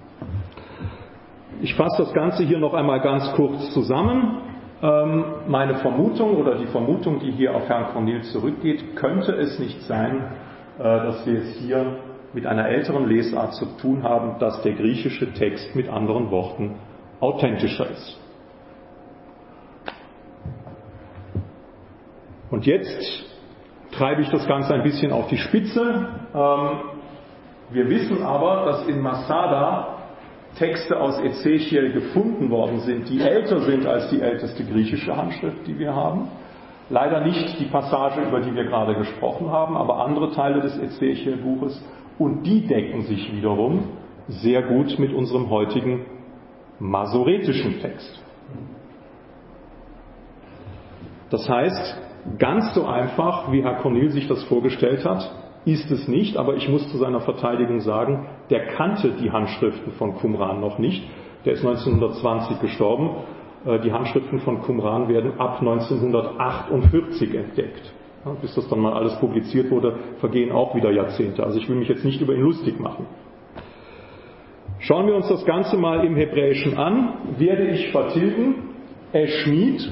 Ich fasse das Ganze hier noch einmal ganz kurz zusammen. Ähm, meine Vermutung oder die Vermutung, die hier auf Herrn Cornil zurückgeht, könnte es nicht sein, äh, dass wir es hier mit einer älteren Lesart zu tun haben, dass der griechische Text mit anderen Worten authentischer ist. Und jetzt treibe ich das Ganze ein bisschen auf die Spitze. Ähm, wir wissen aber, dass in Masada Texte aus Ezechiel gefunden worden sind, die älter sind als die älteste griechische Handschrift, die wir haben. Leider nicht die Passage, über die wir gerade gesprochen haben, aber andere Teile des Ezechiel-Buches. Und die decken sich wiederum sehr gut mit unserem heutigen masoretischen Text. Das heißt, ganz so einfach, wie Herr Cornil sich das vorgestellt hat, ist es nicht, aber ich muss zu seiner Verteidigung sagen, der kannte die Handschriften von Qumran noch nicht. Der ist neunzehnhundertzwanzig gestorben. Die Handschriften von Qumran werden ab neunzehnhundertachtundvierzig entdeckt. Bis das dann mal alles publiziert wurde, vergehen auch wieder Jahrzehnte. Also ich will mich jetzt nicht über ihn lustig machen. Schauen wir uns das Ganze mal im Hebräischen an. Werde ich vertilgen, Eschmid.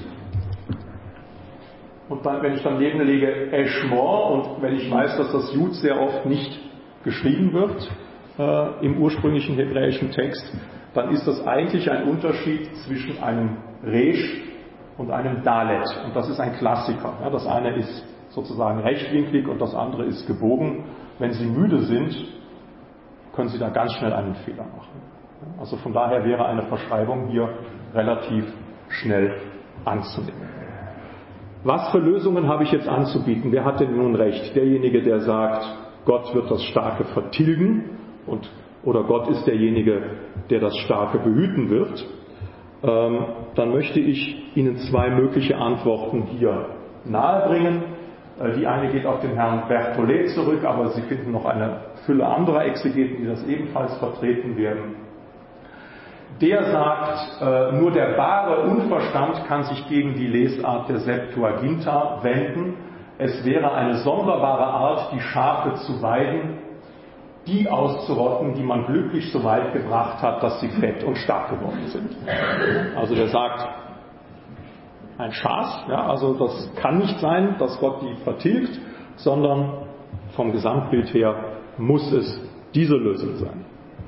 Und dann, wenn ich dann neben lege Eschmor und wenn ich weiß, dass das Jud sehr oft nicht geschrieben wird äh, im ursprünglichen hebräischen Text, dann ist das eigentlich ein Unterschied zwischen einem Resh und einem Dalet. Und das ist ein Klassiker. Ja, das eine ist sozusagen rechtwinklig und das andere ist gebogen. Wenn Sie müde sind, können Sie da ganz schnell einen Fehler machen. Also von daher wäre eine Verschreibung hier relativ schnell anzunehmen. Was für Lösungen habe ich jetzt anzubieten? Wer hat denn nun recht? Derjenige, der sagt, Gott wird das Starke vertilgen und, oder Gott ist derjenige, der das Starke behüten wird. Ähm, dann möchte ich Ihnen zwei mögliche Antworten hier nahebringen. Äh, die eine geht auf den Herrn Berthollet zurück, aber Sie finden noch eine Fülle anderer Exegeten, die das ebenfalls vertreten werden. Der sagt, äh, nur der wahre Unverstand kann sich gegen die Lesart der Septuaginta wenden. Es wäre eine sonderbare Art, die Schafe zu weiden, die auszurotten, die man glücklich so weit gebracht hat, dass sie fett und stark geworden sind. Also der sagt, ein Schaf, ja, also das kann nicht sein, dass Gott die vertilgt, sondern vom Gesamtbild her muss es diese Lösung sein.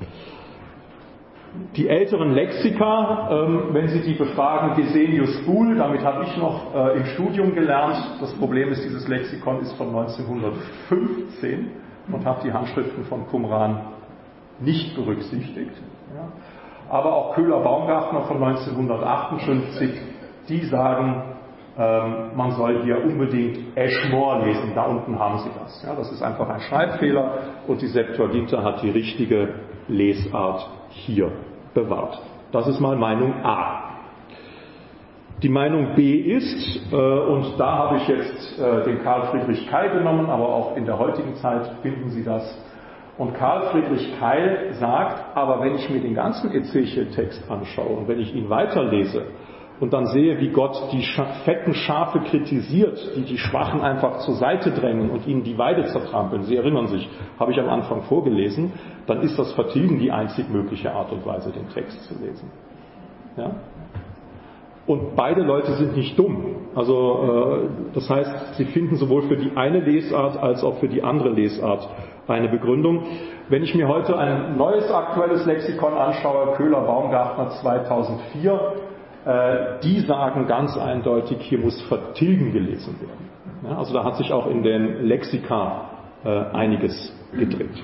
Die älteren Lexika, ähm, wenn Sie die befragen, Gesenius Buhl, damit habe ich noch äh, im Studium gelernt. Das Problem ist, dieses Lexikon ist von neunzehnhundertfünfzehn und hat die Handschriften von Qumran nicht berücksichtigt. Ja. Aber auch Köhler-Baumgartner von neunzehnhundertachtundfünfzig, die sagen, ähm, man soll hier unbedingt Eschmor lesen. Da unten haben Sie das. Ja, das ist einfach ein Schreibfehler und die Septuaginta hat die richtige Lesart hier bewahrt. Das ist mal Meinung A. Die Meinung B ist, äh, und da habe ich jetzt äh, den Karl Friedrich Keil genommen, aber auch in der heutigen Zeit finden Sie das. Und Karl Friedrich Keil sagt, aber wenn ich mir den ganzen Ezechiel-Text anschaue und wenn ich ihn weiterlese und dann sehe, wie Gott die Scha- fetten Schafe kritisiert, die die Schwachen einfach zur Seite drängen und ihnen die Weide zertrampeln, Sie erinnern sich, habe ich am Anfang vorgelesen, dann ist das Vertilgen die einzig mögliche Art und Weise, den Text zu lesen. Ja? Und beide Leute sind nicht dumm. Also äh, das heißt, sie finden sowohl für die eine Lesart als auch für die andere Lesart eine Begründung. Wenn ich mir heute ein neues aktuelles Lexikon anschaue, Köhler-Baumgartner zweitausendvier, äh, die sagen ganz eindeutig, hier muss vertilgen gelesen werden. Ja, also da hat sich auch in den Lexika äh, einiges gedreht.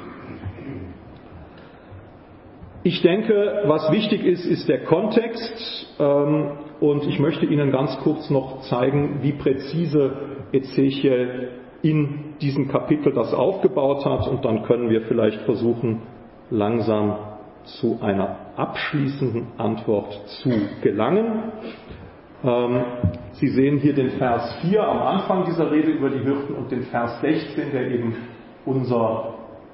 Ich denke, was wichtig ist, ist der Kontext. Ähm, und ich möchte Ihnen ganz kurz noch zeigen, wie präzise Ezechiel in diesem Kapitel das aufgebaut hat. Und dann können wir vielleicht versuchen, langsam zu einer abschließenden Antwort zu gelangen. Ähm, Sie sehen hier den Vers vier am Anfang dieser Rede über die Hirten und den Vers sechzehn, der eben unser,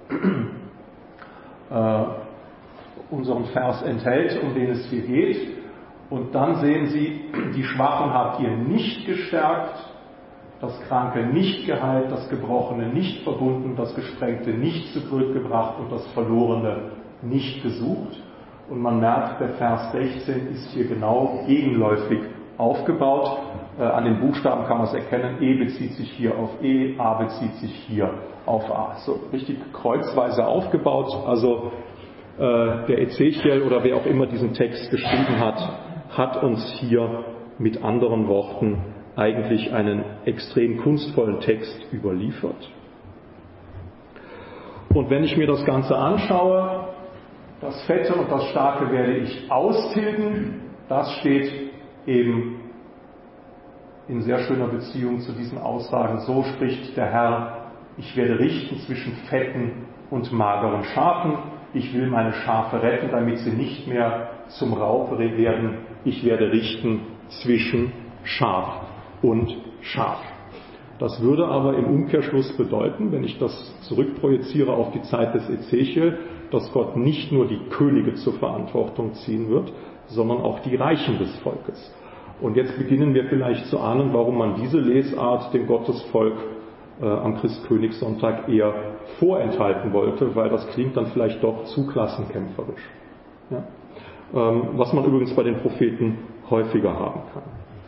äh, unseren Vers enthält, um den es hier geht. Und dann sehen Sie, die Schwachen habt ihr nicht gestärkt, das Kranke nicht geheilt, das Gebrochene nicht verbunden, das Gesprengte nicht zurückgebracht und das Verlorene nicht gesucht. Und man merkt, der Vers sechzehn ist hier genau gegenläufig aufgebaut. Äh, an den Buchstaben kann man es erkennen. E bezieht sich hier auf E, A bezieht sich hier auf A. So richtig kreuzweise aufgebaut. Also äh, der Ezechiel oder wer auch immer diesen Text geschrieben hat, hat uns hier mit anderen Worten eigentlich einen extrem kunstvollen Text überliefert. Und wenn ich mir das Ganze anschaue, das Fette und das Starke werde ich austilgen, das steht eben in sehr schöner Beziehung zu diesen Aussagen. So spricht der Herr, ich werde richten zwischen fetten und mageren Schafen. Ich will meine Schafe retten, damit sie nicht mehr zum Raub werden. Ich werde richten zwischen Schaf und Schaf. Das würde aber im Umkehrschluss bedeuten, wenn ich das zurückprojiziere auf die Zeit des Ezechiel, dass Gott nicht nur die Könige zur Verantwortung ziehen wird, sondern auch die Reichen des Volkes. Und jetzt beginnen wir vielleicht zu ahnen, warum man diese Lesart dem Gottesvolk äh, am Christkönigssonntag eher vorenthalten wollte, weil das klingt dann vielleicht doch zu klassenkämpferisch. Ja? Ähm, was man übrigens bei den Propheten häufiger haben kann.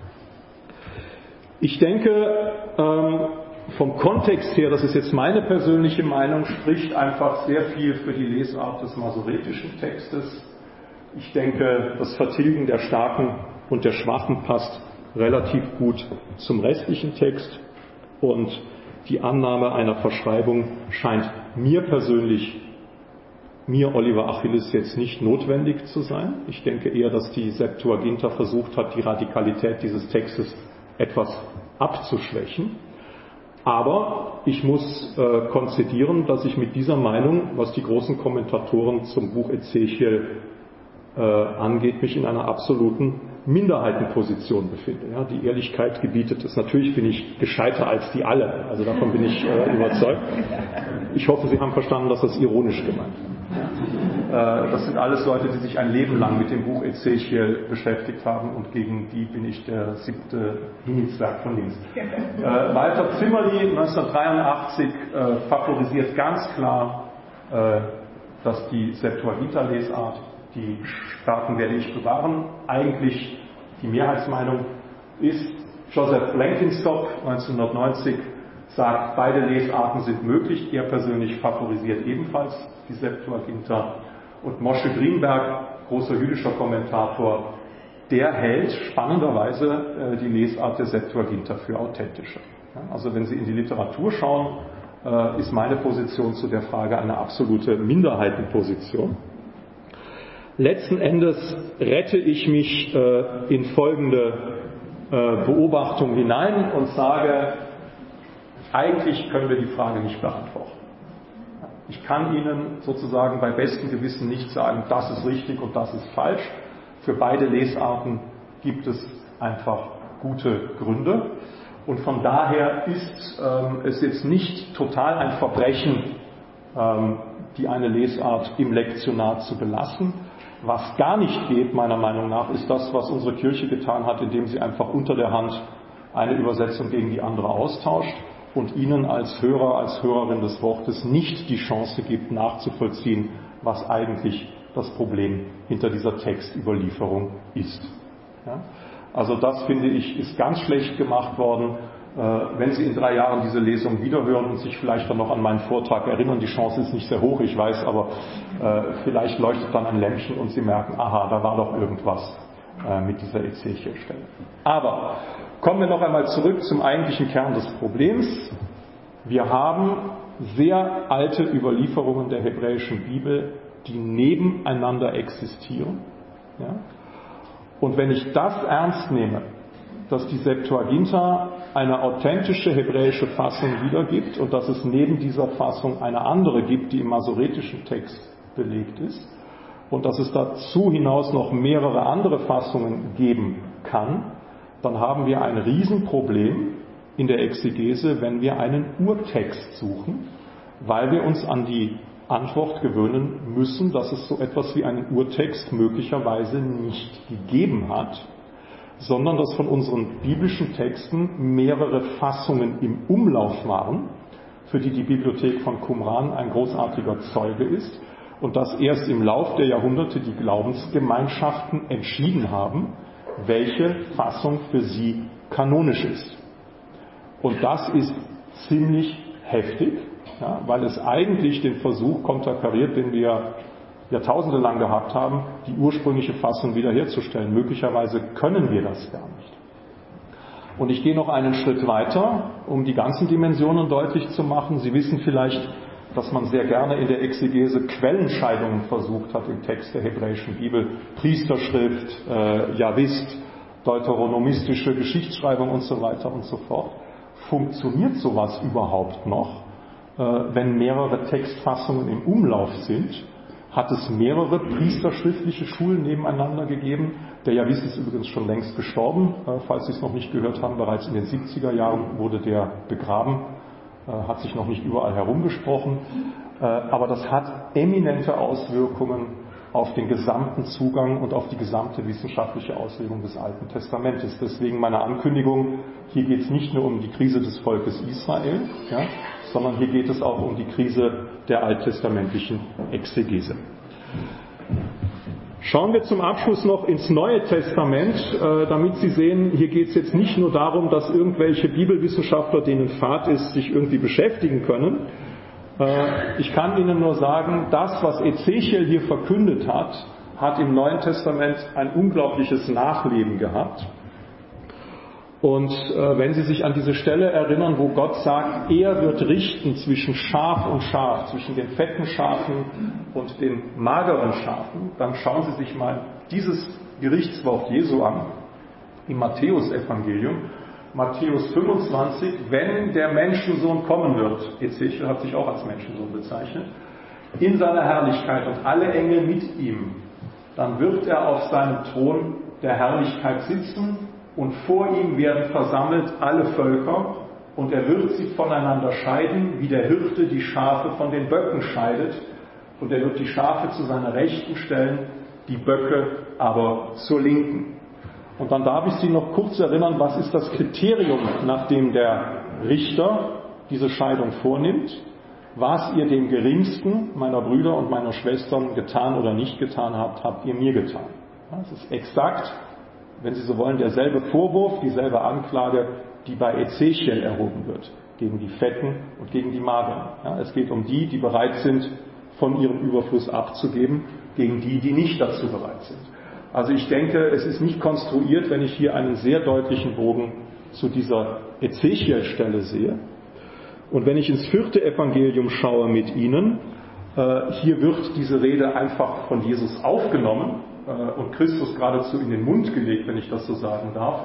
Ich denke, ähm, vom Kontext her, das ist jetzt meine persönliche Meinung, spricht einfach sehr viel für die Lesart des masoretischen Textes. Ich denke, das Vertilgen der Starken und der Schwachen passt relativ gut zum restlichen Text. Und die Annahme einer Verschreibung scheint mir persönlich, mir Oliver Achilles, jetzt nicht notwendig zu sein. Ich denke eher, dass die Septuaginta versucht hat, die Radikalität dieses Textes etwas abzuschwächen. Aber ich muss äh, konzidieren, dass ich mit dieser Meinung, was die großen Kommentatoren zum Buch Ezechiel äh, angeht, mich in einer absoluten Minderheitenposition befinde. Ja, die Ehrlichkeit gebietet es. Natürlich bin ich gescheiter als die alle, also davon bin ich äh, überzeugt. Ich hoffe, Sie haben verstanden, dass das ironisch gemeint ist. Ja? Äh, das sind alles Leute, die sich ein Leben lang mit dem Buch Ezechiel beschäftigt haben und gegen die bin ich der siebte Himmelswerk von links. Äh, Walter Zimmerli neunzehnhundertdreiundachtzig äh, favorisiert ganz klar, äh, dass die Septuaginta-Lesart, die Staaten werde ich bewahren, eigentlich die Mehrheitsmeinung ist. Joseph Blenkinsop neunzehnhundertneunzig sagt, beide Lesarten sind möglich. Er persönlich favorisiert ebenfalls die Septuaginta. Und Moshe Greenberg, großer jüdischer Kommentator, der hält spannenderweise die Lesart der Septuaginta für authentischer. Also wenn Sie in die Literatur schauen, ist meine Position zu der Frage eine absolute Minderheitenposition. Letzten Endes rette ich mich äh, in folgende äh, Beobachtung hinein und sage, eigentlich können wir die Frage nicht beantworten. Ich kann Ihnen sozusagen bei bestem Gewissen nicht sagen, das ist richtig und das ist falsch. Für beide Lesarten gibt es einfach gute Gründe. Und von daher ist ähm, es jetzt nicht total ein Verbrechen, ähm, die eine Lesart im Lektionat zu belassen. Was gar nicht geht, meiner Meinung nach, ist das, was unsere Kirche getan hat, indem sie einfach unter der Hand eine Übersetzung gegen die andere austauscht und Ihnen als Hörer, als Hörerin des Wortes nicht die Chance gibt, nachzuvollziehen, was eigentlich das Problem hinter dieser Textüberlieferung ist. Ja? Also das, finde ich, ist ganz schlecht gemacht worden. Wenn Sie in drei Jahren diese Lesung wiederhören und sich vielleicht dann noch an meinen Vortrag erinnern, die Chance ist nicht sehr hoch, ich weiß, aber äh, vielleicht leuchtet dann ein Lämpchen und Sie merken, aha, da war doch irgendwas äh, mit dieser Ezechiel-Stelle. Aber kommen wir noch einmal zurück zum eigentlichen Kern des Problems. Wir haben sehr alte Überlieferungen der hebräischen Bibel, die nebeneinander existieren. Ja? Und wenn ich das ernst nehme, dass die Septuaginta eine authentische hebräische Fassung wiedergibt und dass es neben dieser Fassung eine andere gibt, die im masoretischen Text belegt ist und dass es dazu hinaus noch mehrere andere Fassungen geben kann, dann haben wir ein Riesenproblem in der Exegese, wenn wir einen Urtext suchen, weil wir uns an die Antwort gewöhnen müssen, dass es so etwas wie einen Urtext möglicherweise nicht gegeben hat, sondern dass von unseren biblischen Texten mehrere Fassungen im Umlauf waren, für die die Bibliothek von Qumran ein großartiger Zeuge ist und dass erst im Lauf der Jahrhunderte die Glaubensgemeinschaften entschieden haben, welche Fassung für sie kanonisch ist. Und das ist ziemlich heftig, ja, weil es eigentlich den Versuch konterkariert, den wir Jahrtausende lang gehabt haben, die ursprüngliche Fassung wiederherzustellen. Möglicherweise können wir das gar nicht. Und ich gehe noch einen Schritt weiter, um die ganzen Dimensionen deutlich zu machen. Sie wissen vielleicht, dass man sehr gerne in der Exegese Quellenscheidungen versucht hat im Text der hebräischen Bibel. Priesterschrift, äh, Javist, deuteronomistische Geschichtsschreibung und so weiter und so fort. Funktioniert sowas überhaupt noch, äh, wenn mehrere Textfassungen im Umlauf sind? Hat es mehrere priesterschriftliche Schulen nebeneinander gegeben. Der Javist ist übrigens schon längst gestorben, äh, falls Sie es noch nicht gehört haben. Bereits in den siebziger Jahren wurde der begraben, äh, hat sich noch nicht überall herumgesprochen. Äh, aber das hat eminente Auswirkungen auf den gesamten Zugang und auf die gesamte wissenschaftliche Auslegung des Alten Testamentes. Deswegen meine Ankündigung, hier geht es nicht nur um die Krise des Volkes Israel, ja, sondern hier geht es auch um die Krise der alttestamentlichen Exegese. Schauen wir zum Abschluss noch ins Neue Testament, äh, damit Sie sehen, hier geht es jetzt nicht nur darum, dass irgendwelche Bibelwissenschaftler, denen Fahrt ist, sich irgendwie beschäftigen können. Äh, ich kann Ihnen nur sagen, das, was Ezechiel hier verkündet hat, hat im Neuen Testament ein unglaubliches Nachleben gehabt. Und äh, wenn Sie sich an diese Stelle erinnern, wo Gott sagt, er wird richten zwischen Schaf und Schaf, zwischen den fetten Schafen und den mageren Schafen, dann schauen Sie sich mal dieses Gerichtswort Jesu an, im Matthäus-Evangelium, Matthäus fünfundzwanzig, wenn der Menschensohn kommen wird, Ezechiel hat sich auch als Menschensohn bezeichnet, in seiner Herrlichkeit und alle Engel mit ihm, dann wird er auf seinem Thron der Herrlichkeit sitzen und vor ihm werden versammelt alle Völker und er wird sie voneinander scheiden, wie der Hirte die Schafe von den Böcken scheidet, und er wird die Schafe zu seiner Rechten stellen, die Böcke aber zur Linken. Und dann darf ich Sie noch kurz erinnern, was ist das Kriterium, nach dem der Richter diese Scheidung vornimmt. Was ihr dem geringsten meiner Brüder und meiner Schwestern getan oder nicht getan habt, habt ihr mir getan. Das ist exakt, wenn Sie so wollen, derselbe Vorwurf, dieselbe Anklage, die bei Ezechiel erhoben wird, gegen die Fetten und gegen die Mageren. Ja, es geht um die, die bereit sind, von ihrem Überfluss abzugeben, gegen die, die nicht dazu bereit sind. Also ich denke, es ist nicht konstruiert, wenn ich hier einen sehr deutlichen Bogen zu dieser Ezechiel-Stelle sehe. Und wenn ich ins vierte Evangelium schaue mit Ihnen, äh, hier wird diese Rede einfach von Jesus aufgenommen äh, und Christus geradezu in den Mund gelegt, wenn ich das so sagen darf.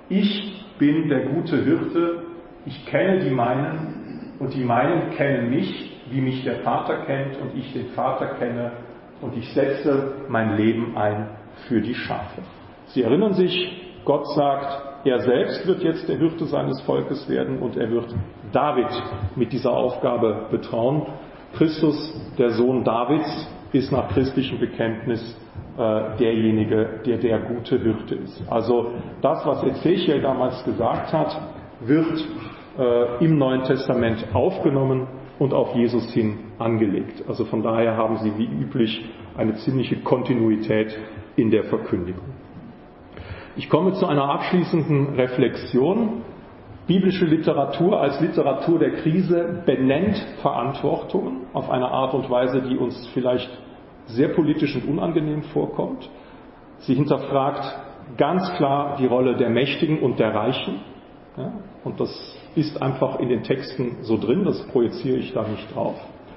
Ich bin der gute Hirte, ich kenne die meinen und die meinen kennen mich, wie mich der Vater kennt und ich den Vater kenne, und ich setze mein Leben ein für die Schafe. Sie erinnern sich, Gott sagt, er selbst wird jetzt der Hirte seines Volkes werden und er wird David mit dieser Aufgabe betrauen. Christus, der Sohn Davids, ist nach christlichem Bekenntnis äh, derjenige, der der gute Hirte ist. Also das, was Ezechiel damals gesagt hat, wird äh, im Neuen Testament aufgenommen und auf Jesus hin angelegt. Also von daher haben Sie wie üblich eine ziemliche Kontinuität in der Verkündigung. Ich komme zu einer abschließenden Reflexion. Biblische Literatur als Literatur der Krise benennt Verantwortungen auf eine Art und Weise, die uns vielleicht sehr politisch und unangenehm vorkommt. Sie hinterfragt ganz klar die Rolle der Mächtigen und der Reichen. Ja, und das ist einfach in den Texten so drin, das projiziere ich da nicht drauf.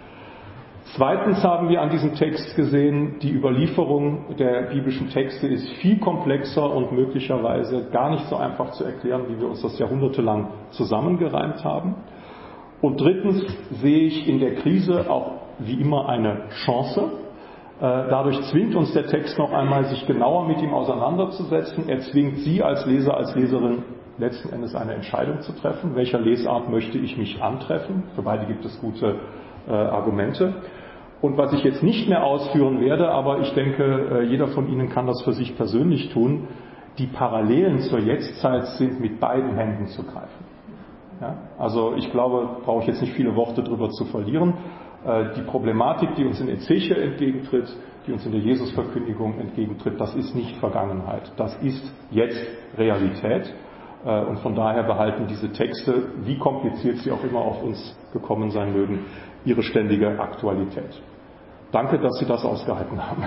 Zweitens haben wir an diesem Text gesehen, die Überlieferung der biblischen Texte ist viel komplexer und möglicherweise gar nicht so einfach zu erklären, wie wir uns das jahrhundertelang zusammengereimt haben. Und drittens sehe ich in der Krise auch wie immer eine Chance. Dadurch zwingt uns der Text noch einmal, sich genauer mit ihm auseinanderzusetzen. Er zwingt Sie als Leser, als Leserin letzten Endes eine Entscheidung zu treffen. Welcher Lesart möchte ich mich antreffen? Für beide gibt es gute äh, Argumente. Und was ich jetzt nicht mehr ausführen werde, aber ich denke, äh, jeder von Ihnen kann das für sich persönlich tun, die Parallelen zur Jetztzeit sind mit beiden Händen zu greifen. Ja? Also ich glaube, brauche ich jetzt nicht viele Worte darüber zu verlieren. Äh, die Problematik, die uns in Ezechiel entgegentritt, die uns in der Jesusverkündigung entgegentritt, das ist nicht Vergangenheit. Das ist jetzt Realität. Und von daher behalten diese Texte, wie kompliziert sie auch immer auf uns gekommen sein mögen, ihre ständige Aktualität. Danke, dass Sie das ausgehalten haben.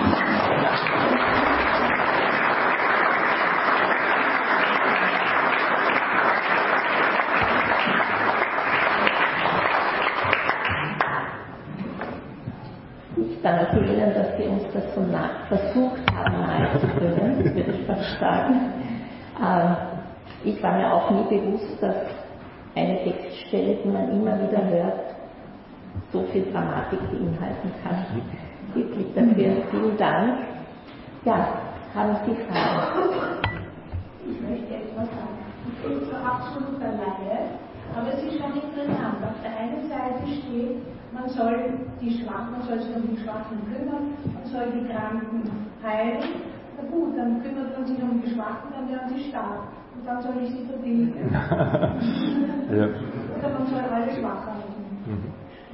Ich danke Ihnen, dass Sie uns das so nach versucht haben nahezubringen, würde ich fast sagen. Ich war mir auch nie bewusst, dass eine Textstelle, die man immer wieder hört, so viel Dramatik beinhalten kann. Wirklich dafür vielen Dank. Ja, haben Sie Fragen? Ich möchte etwas sagen. Ich bin zwar absoluter Laie, aber es ist schon interessant. Auf der einen Seite steht, man soll die Schwachen, man soll sich um die Schwachen kümmern, man soll die Kranken heilen. Na gut, dann kümmert man sich um die Schwachen, dann werden sie stark. Und dann soll ich sie verbilden. Ja. Oder man soll alle schwach halten. Mhm.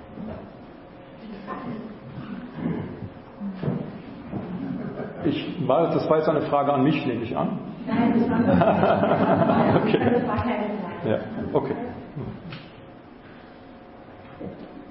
Ich war, das war jetzt eine Frage an mich, nehme ich an. Nein, das war eine Frage. Okay. Das war keine Frage. Ja, okay.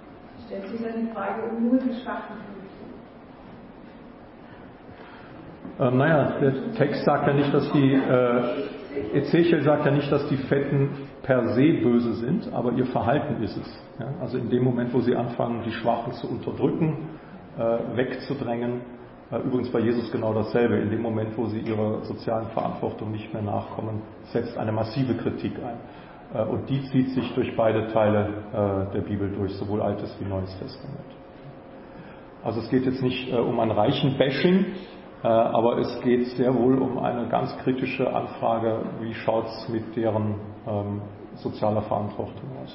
Stellt sich eine Frage um nur die Schwachen. Ähm, naja, der Text sagt ja nicht, dass die, äh, Ezechiel sagt ja nicht, dass die Fetten per se böse sind, aber ihr Verhalten ist es. Ja? Also in dem Moment, wo sie anfangen, die Schwachen zu unterdrücken, äh, wegzudrängen, äh, übrigens bei Jesus genau dasselbe, in dem Moment, wo sie ihrer sozialen Verantwortung nicht mehr nachkommen, setzt eine massive Kritik ein. Äh, und die zieht sich durch beide Teile äh, der Bibel durch, sowohl Altes wie Neues Testament. Also es geht jetzt nicht äh, um ein Reichen-Bashing, äh, aber es geht sehr wohl um eine ganz kritische Anfrage, wie schaut es mit deren ähm, sozialer Verantwortung aus.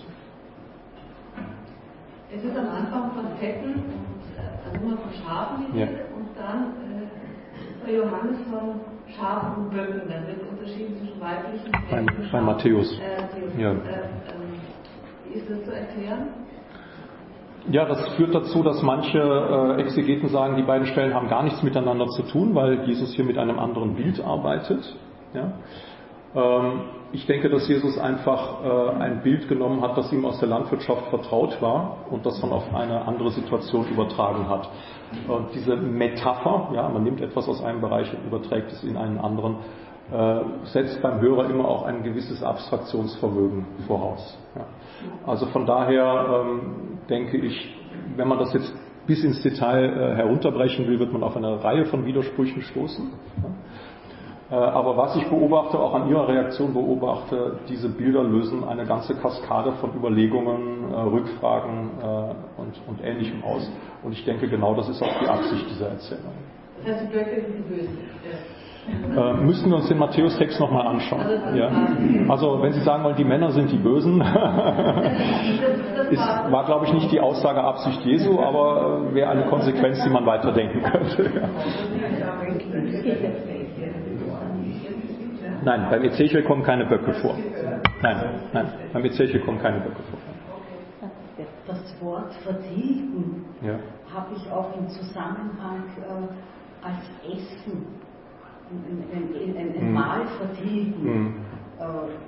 Es ist am Anfang von Fetten und äh, also nur von Schafen die Rede, ja. Und dann äh, bei Johannes von Schafen und Böcken, dann wird unterschieden zwischen weiblichen und männlichen Schafen. Bei Matthäus. Äh, ja. äh, äh, wie ist das zu erklären? Ja, das führt dazu, dass manche äh, Exegeten sagen, die beiden Stellen haben gar nichts miteinander zu tun, weil Jesus hier mit einem anderen Bild arbeitet. Ja? Ähm, ich denke, dass Jesus einfach äh, ein Bild genommen hat, das ihm aus der Landwirtschaft vertraut war und das dann auf eine andere Situation übertragen hat. Und diese Metapher, ja, man nimmt etwas aus einem Bereich und überträgt es in einen anderen, äh, setzt beim Hörer immer auch ein gewisses Abstraktionsvermögen voraus. Ja. Also von daher ähm, denke ich, wenn man das jetzt bis ins Detail äh, herunterbrechen will, wird man auf eine Reihe von Widersprüchen stoßen. Ja. Äh, aber was ich beobachte, auch an Ihrer Reaktion beobachte, diese Bilder lösen eine ganze Kaskade von Überlegungen, äh, Rückfragen äh, und, und Ähnlichem aus. Und ich denke, genau das ist auch die Absicht dieser Erzählung. Das heißt, die Böcke sind die Bösen. Äh, müssen wir uns den Matthäus-Text nochmal anschauen. Ja. Also wenn Sie sagen wollen, die Männer sind die Bösen, ist, war glaube ich nicht die Aussageabsicht Jesu, aber äh, wäre eine Konsequenz, die man weiterdenken könnte. Ja. Nein, beim Ezechiel kommen keine Böcke vor. Nein, nein, beim Ezechiel kommen keine Böcke vor. Das Wort vertilgen ja. habe ich auch im Zusammenhang äh, als Essen, ein, ein, ein, ein mhm. Mahl vertilgen, mhm. äh,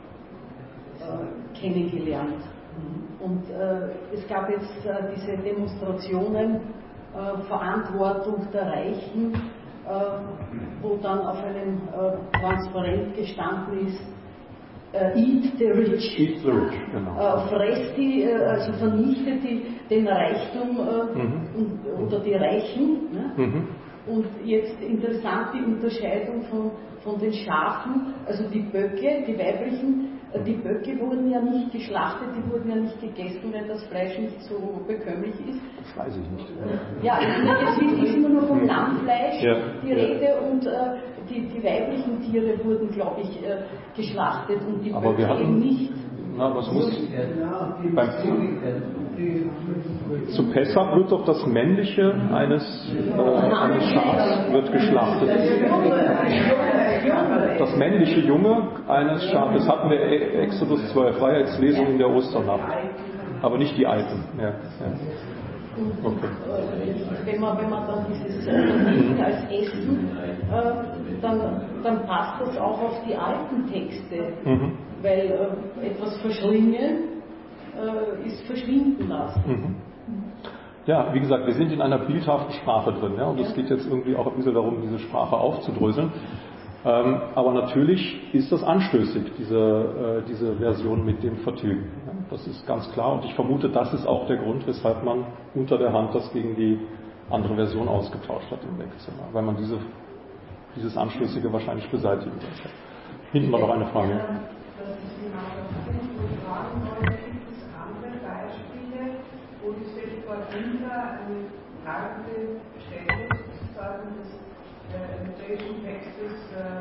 äh, kennengelernt. Mhm. Und äh, es gab jetzt äh, diese Demonstrationen, äh, Verantwortung der Reichen, äh, wo dann auf einem äh, Transparent gestanden ist, Uh, eat the rich. Eat the rich, genau. Uh, fress die, uh, also vernichte die, den Reichtum uh, mhm. und, oder die Reichen. Ne? Mhm. Und jetzt interessant die Unterscheidung von, von den Schafen, also die Böcke, die weiblichen, uh, die Böcke wurden ja nicht geschlachtet, die wurden ja nicht gegessen, weil das Fleisch nicht so bekömmlich ist. Das weiß ich nicht. Ja, es ist immer nur vom Lammfleisch ja. die Rede ja. und uh, die, die weiblichen Tiere wurden, glaube ich, äh, geschlachtet und die aber Böcke eben nicht. Na, was muss beim zu Pessach wird doch das männliche eines, äh, eines Schafs wird geschlachtet. Das männliche Junge eines Schafes, das hatten wir Exodus zwölf, war ja jetzt Lesung in der Osternacht. Aber nicht die Alten. Ja, ja. Und okay. äh, wenn, man, wenn man dann dieses Vertilgen als Essen, äh, dann, dann passt das auch auf die alten Texte, mhm. weil äh, etwas verschlingen äh, ist verschwinden lassen. Mhm. Ja, wie gesagt, wir sind in einer bildhaften Sprache drin, ja, und es geht jetzt irgendwie auch ein bisschen darum, diese Sprache aufzudröseln. Ähm, aber natürlich ist das anstößig, diese, äh, diese Version mit dem Vertilgen. Ja, das ist ganz klar und ich vermute, das ist auch der Grund, weshalb man unter der Hand das gegen die andere Version ausgetauscht hat im Wechselzimmer, weil man diese, dieses Anstößige wahrscheinlich beseitigen will. Hinten war noch eine Frage. Das ist genau das, was ich fragen wollte. Gibt es andere Beispiele, wo die Septuaginta eine tragende Stelle sozusagen des hebräischen Textes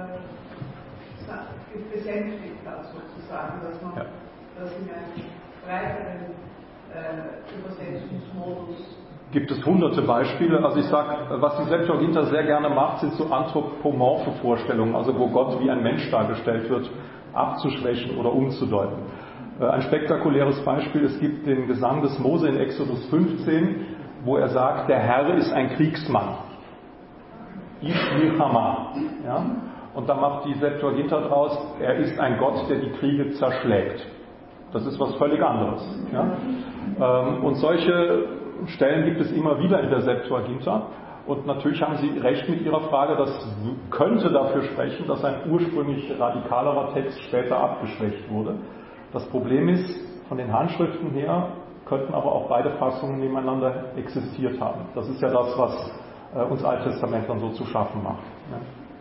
äh, besänftigt hat, sozusagen, dass man ja. das in einem breiteren äh, Übersetzungsmodus. Gibt es hunderte Beispiele. Also ich sage, was die Septuaginta sehr gerne macht, sind so anthropomorphe Vorstellungen, also wo Gott wie ein Mensch dargestellt wird, abzuschwächen oder umzudeuten. Ein spektakuläres Beispiel, es gibt den Gesang des Mose in Exodus fünfzehn, wo er sagt, der Herr ist ein Kriegsmann. Ish Milchama. Ja? Und da macht die Septuaginta draus, er ist ein Gott, der die Kriege zerschlägt. Das ist was völlig anderes. Ja? Und solche Stellen gibt es immer wieder in der Septuaginta. Und natürlich haben Sie recht mit Ihrer Frage, das könnte dafür sprechen, dass ein ursprünglich radikalerer Text später abgeschwächt wurde. Das Problem ist, von den Handschriften her könnten aber auch beide Fassungen nebeneinander existiert haben. Das ist ja das, was äh, uns Alttestamentlern so zu schaffen macht. Ja.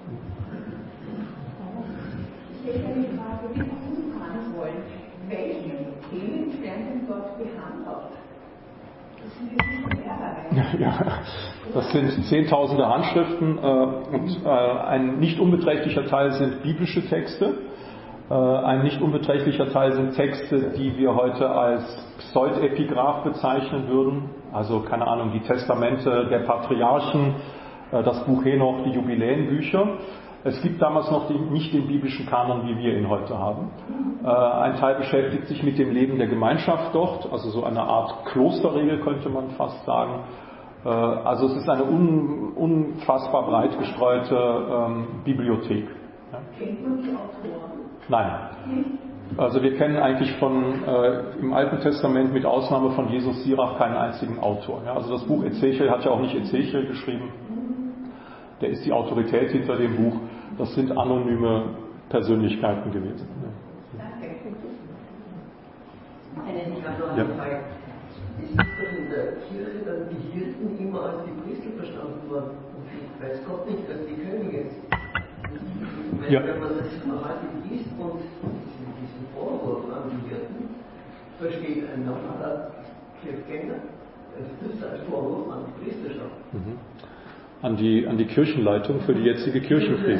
Ich hätte eine Frage, wie Sie fragen wollen. Welche Themen werden denn dort behandelt? Das sind jetzt nicht mehrere. Ja, das sind Zehntausende Handschriften äh, und äh, ein nicht unbeträchtlicher Teil sind biblische Texte. Äh, ein nicht unbeträchtlicher Teil sind Texte, die wir heute als Pseudepigraph bezeichnen würden. Also, keine Ahnung, die Testamente der Patriarchen, äh, das Buch Henoch, die Jubiläenbücher. Es gibt damals noch die, nicht den biblischen Kanon, wie wir ihn heute haben. Äh, ein Teil beschäftigt sich mit dem Leben der Gemeinschaft dort, also so eine Art Klosterregel könnte man fast sagen. Äh, also es ist eine un, unfassbar breit gestreute ähm, Bibliothek. Ja. Kennt man die Autoren? Nein. Also wir kennen eigentlich von äh, im Alten Testament mit Ausnahme von Jesus Sirach keinen einzigen Autor. Ja. Also das Buch Ezechiel hat ja auch nicht Ezechiel geschrieben. Der ist die Autorität hinter dem Buch. Das sind anonyme Persönlichkeiten gewesen. Danke. Ich habe noch eine Frage. Es ist doch in der Kirche dann die Hirten immer als die Priester verstanden worden. Und ich weiß Gott nicht als die Könige. Wenn, Ja. wenn man das heute liest und diesen Vorwurf an die Hirten, versteht ein normaler Kirchgänger, das ist ein Vorwurf an die Priesterschaft. Mhm. An die, an die Kirchenleitung für die jetzige Kirchenkrise.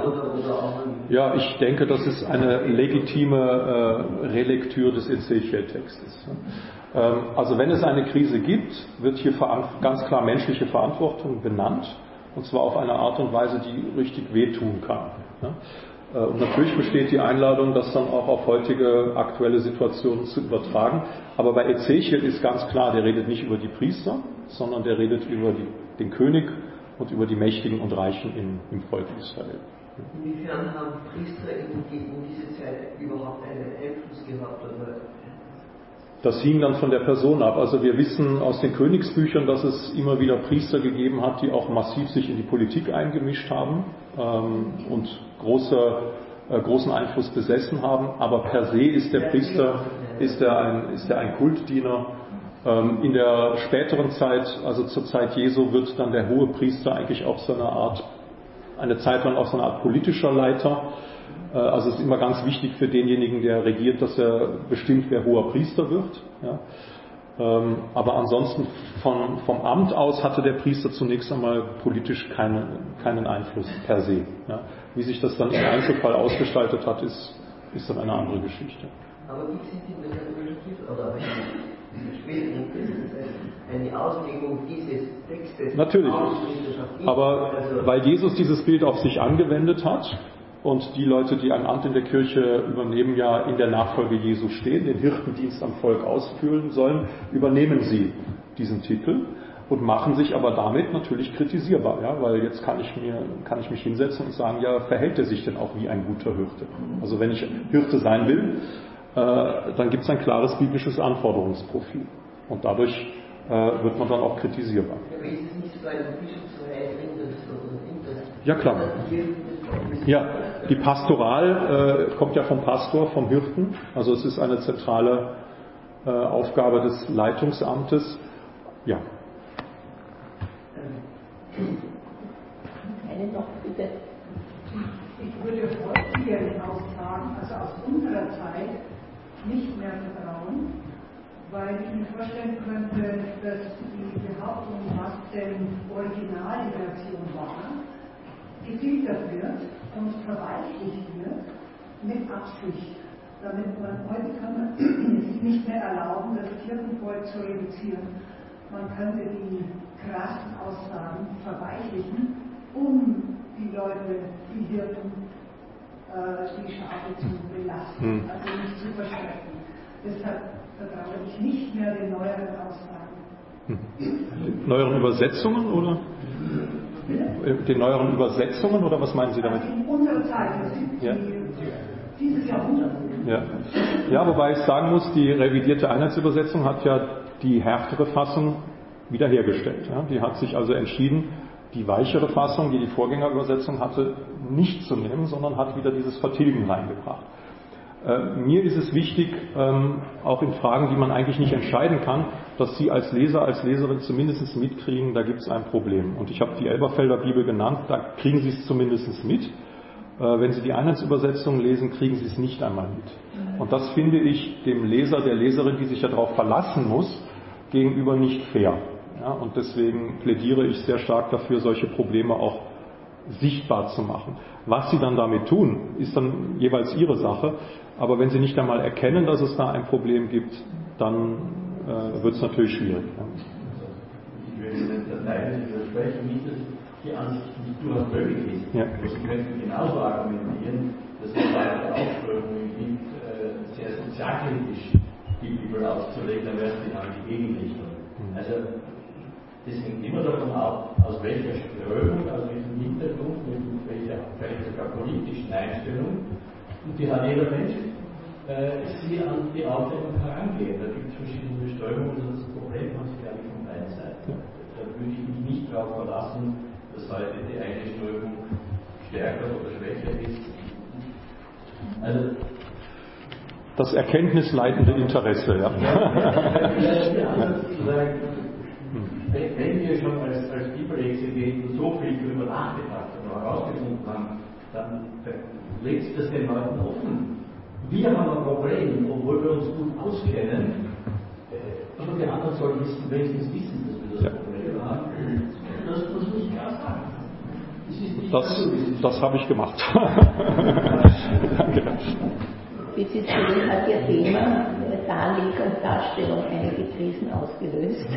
Ja, ich denke, das ist eine legitime äh, Relektür des Ezechiel-Textes. Ähm, also wenn es eine Krise gibt, wird hier ganz klar menschliche Verantwortung benannt, und zwar auf eine Art und Weise, die richtig wehtun kann. Ja? Äh, und natürlich besteht die Einladung, das dann auch auf heutige aktuelle Situationen zu übertragen. Aber bei Ezechiel ist ganz klar, der redet nicht über die Priester, sondern der redet über die, den König und über die Mächtigen und Reichen in, im Volk Israel. Inwiefern haben Priester in, in diese Zeit überhaupt einen Einfluss gehabt? Oder? Das hing dann von der Person ab. Also wir wissen aus den Königsbüchern, dass es immer wieder Priester gegeben hat, die auch massiv sich in die Politik eingemischt haben ähm, und große, äh, großen Einfluss besessen haben. Aber per se ist der Priester ist er ein, ist er ein Kultdiener. In der späteren Zeit, also zur Zeit Jesu, wird dann der hohe Priester eigentlich auch so eine Art, eine Zeit lang auch so eine Art politischer Leiter. Also es ist immer ganz wichtig für denjenigen, der regiert, dass er bestimmt, wer hoher Priester wird. Ja. Aber ansonsten von, vom Amt aus hatte der Priester zunächst einmal politisch keine, keinen Einfluss per se. Ja. Wie sich das dann im Einzelfall ausgestaltet hat, ist, ist dann eine andere Geschichte. Aber wie sind die Religion oder späteren Christenzeit eine Auslegung dieses Textes? Natürlich. Aber weil Jesus dieses Bild auf sich angewendet hat und die Leute, die ein Amt in der Kirche übernehmen, ja in der Nachfolge Jesu stehen, den Hirtendienst am Volk ausführen sollen, übernehmen sie diesen Titel und machen sich aber damit natürlich kritisierbar. Ja? Weil jetzt kann ich, mir, kann ich mich hinsetzen und sagen, ja, verhält er sich denn auch wie ein guter Hirte? Also wenn ich Hirte sein will, dann gibt es ein klares biblisches Anforderungsprofil. Und dadurch äh, wird man dann auch kritisierbar. Aber ist es nicht so ein Bischofsreihe drin, das Ja, klar. Ja, die Pastoral äh, kommt ja vom Pastor, vom Hirten. Also es ist eine zentrale äh, Aufgabe des Leitungsamtes. Ja. Eine noch, bitte. Ich würde heute hinaus sagen, also aus unserer Zeit nicht mehr vertrauen, weil ich mir vorstellen könnte, dass die Behauptung, was denn original die Version war, gefiltert wird und verweichlicht wird mit Absicht. Damit man, heute kann man sich nicht mehr erlauben, das Kirchenvolk zu reduzieren. Man könnte die krassen Aussagen verweichlichen, um die Leute, die Hirten, die Schafe zu belasten, hm. also nicht zu verschrecken. Deshalb vertraue ich nicht mehr den neueren Aussagen. Hm. Neueren Übersetzungen oder? Bitte? Den neueren Übersetzungen oder was meinen Sie damit? Also in unserer Zeit, die, ja. dieses Jahrhundert. Ja. ja, wobei ich sagen muss, die revidierte Einheitsübersetzung hat ja die härtere Fassung wiederhergestellt. Ja? Die hat sich also entschieden, die weichere Fassung, die die Vorgängerübersetzung hatte, nicht zu nehmen, sondern hat wieder dieses Vertilgen reingebracht. Äh, mir ist es wichtig, ähm, auch in Fragen, die man eigentlich nicht entscheiden kann, dass Sie als Leser, als Leserin zumindest mitkriegen, da gibt es ein Problem. Und ich habe die Elberfelder Bibel genannt, da kriegen Sie es zumindest mit. Äh, wenn Sie die Einheitsübersetzung lesen, kriegen Sie es nicht einmal mit. Und das finde ich dem Leser, der Leserin, die sich ja darauf verlassen muss, gegenüber nicht fair. Ja, und deswegen plädiere ich sehr stark dafür, solche Probleme auch sichtbar zu machen. Was Sie dann damit tun, ist dann jeweils Ihre Sache. Aber wenn Sie nicht einmal erkennen, dass es da ein Problem gibt, dann äh, wird es natürlich schwierig. Ja. Ich will Ihnen der Teil widersprechen, nicht, dass die Ansicht nicht durchaus möglich ist. Ja. Aber Sie könnten genauso argumentieren, dass es weitere Aufströmungen gibt, äh, sehr sozialkritisch die Bibel auszulegen, dann wäre es genau die Gegenrichtung. Mhm. Also das hängt immer davon ab, aus welcher Strömung, aus welchem Hintergrund, mit welcher vielleicht sogar politischen Einstellung, und die hat jeder Mensch, äh, sie an die Aufklärung herangehen. Da gibt es verschiedene Strömungen, das Problem hat sich, glaube ich, von beiden Seiten. Da würde ich mich nicht darauf verlassen, dass heute die eine Strömung stärker oder schwächer ist. Also, das erkenntnisleitende Interesse, ja. Wenn wir schon als, als Bibelexegeten so viel darüber nachgedacht und herausgefunden haben, dann legt das den Leuten offen. Wir haben ein Problem, obwohl wir uns gut auskennen, aber die anderen sollen wissen, wenigstens wissen, dass wir das ja. Problem haben. Das muss ich klar sagen. Das, das habe ich gemacht. Danke. Bis jetzt hat Ihr Thema Darlegung und Darstellung einige Krisen ausgelöst.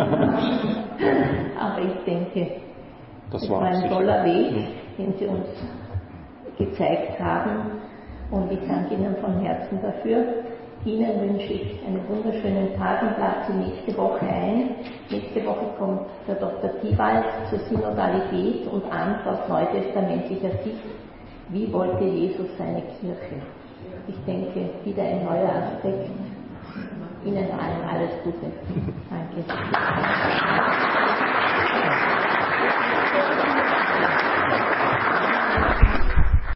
Aber ich denke, das war ein toller Weg, den Sie uns gezeigt haben. Und ich danke Ihnen von Herzen dafür. Ihnen wünsche ich einen wunderschönen Tag und lade Sie nächste Woche ein. Nächste Woche kommt der Doktor Thiewald zur Synodalität und an aus neutestamentlicher Sicht. Wie wollte Jesus seine Kirche? Ich denke, wieder ein neuer Aspekt. Ihnen allen alles Gute. Danke.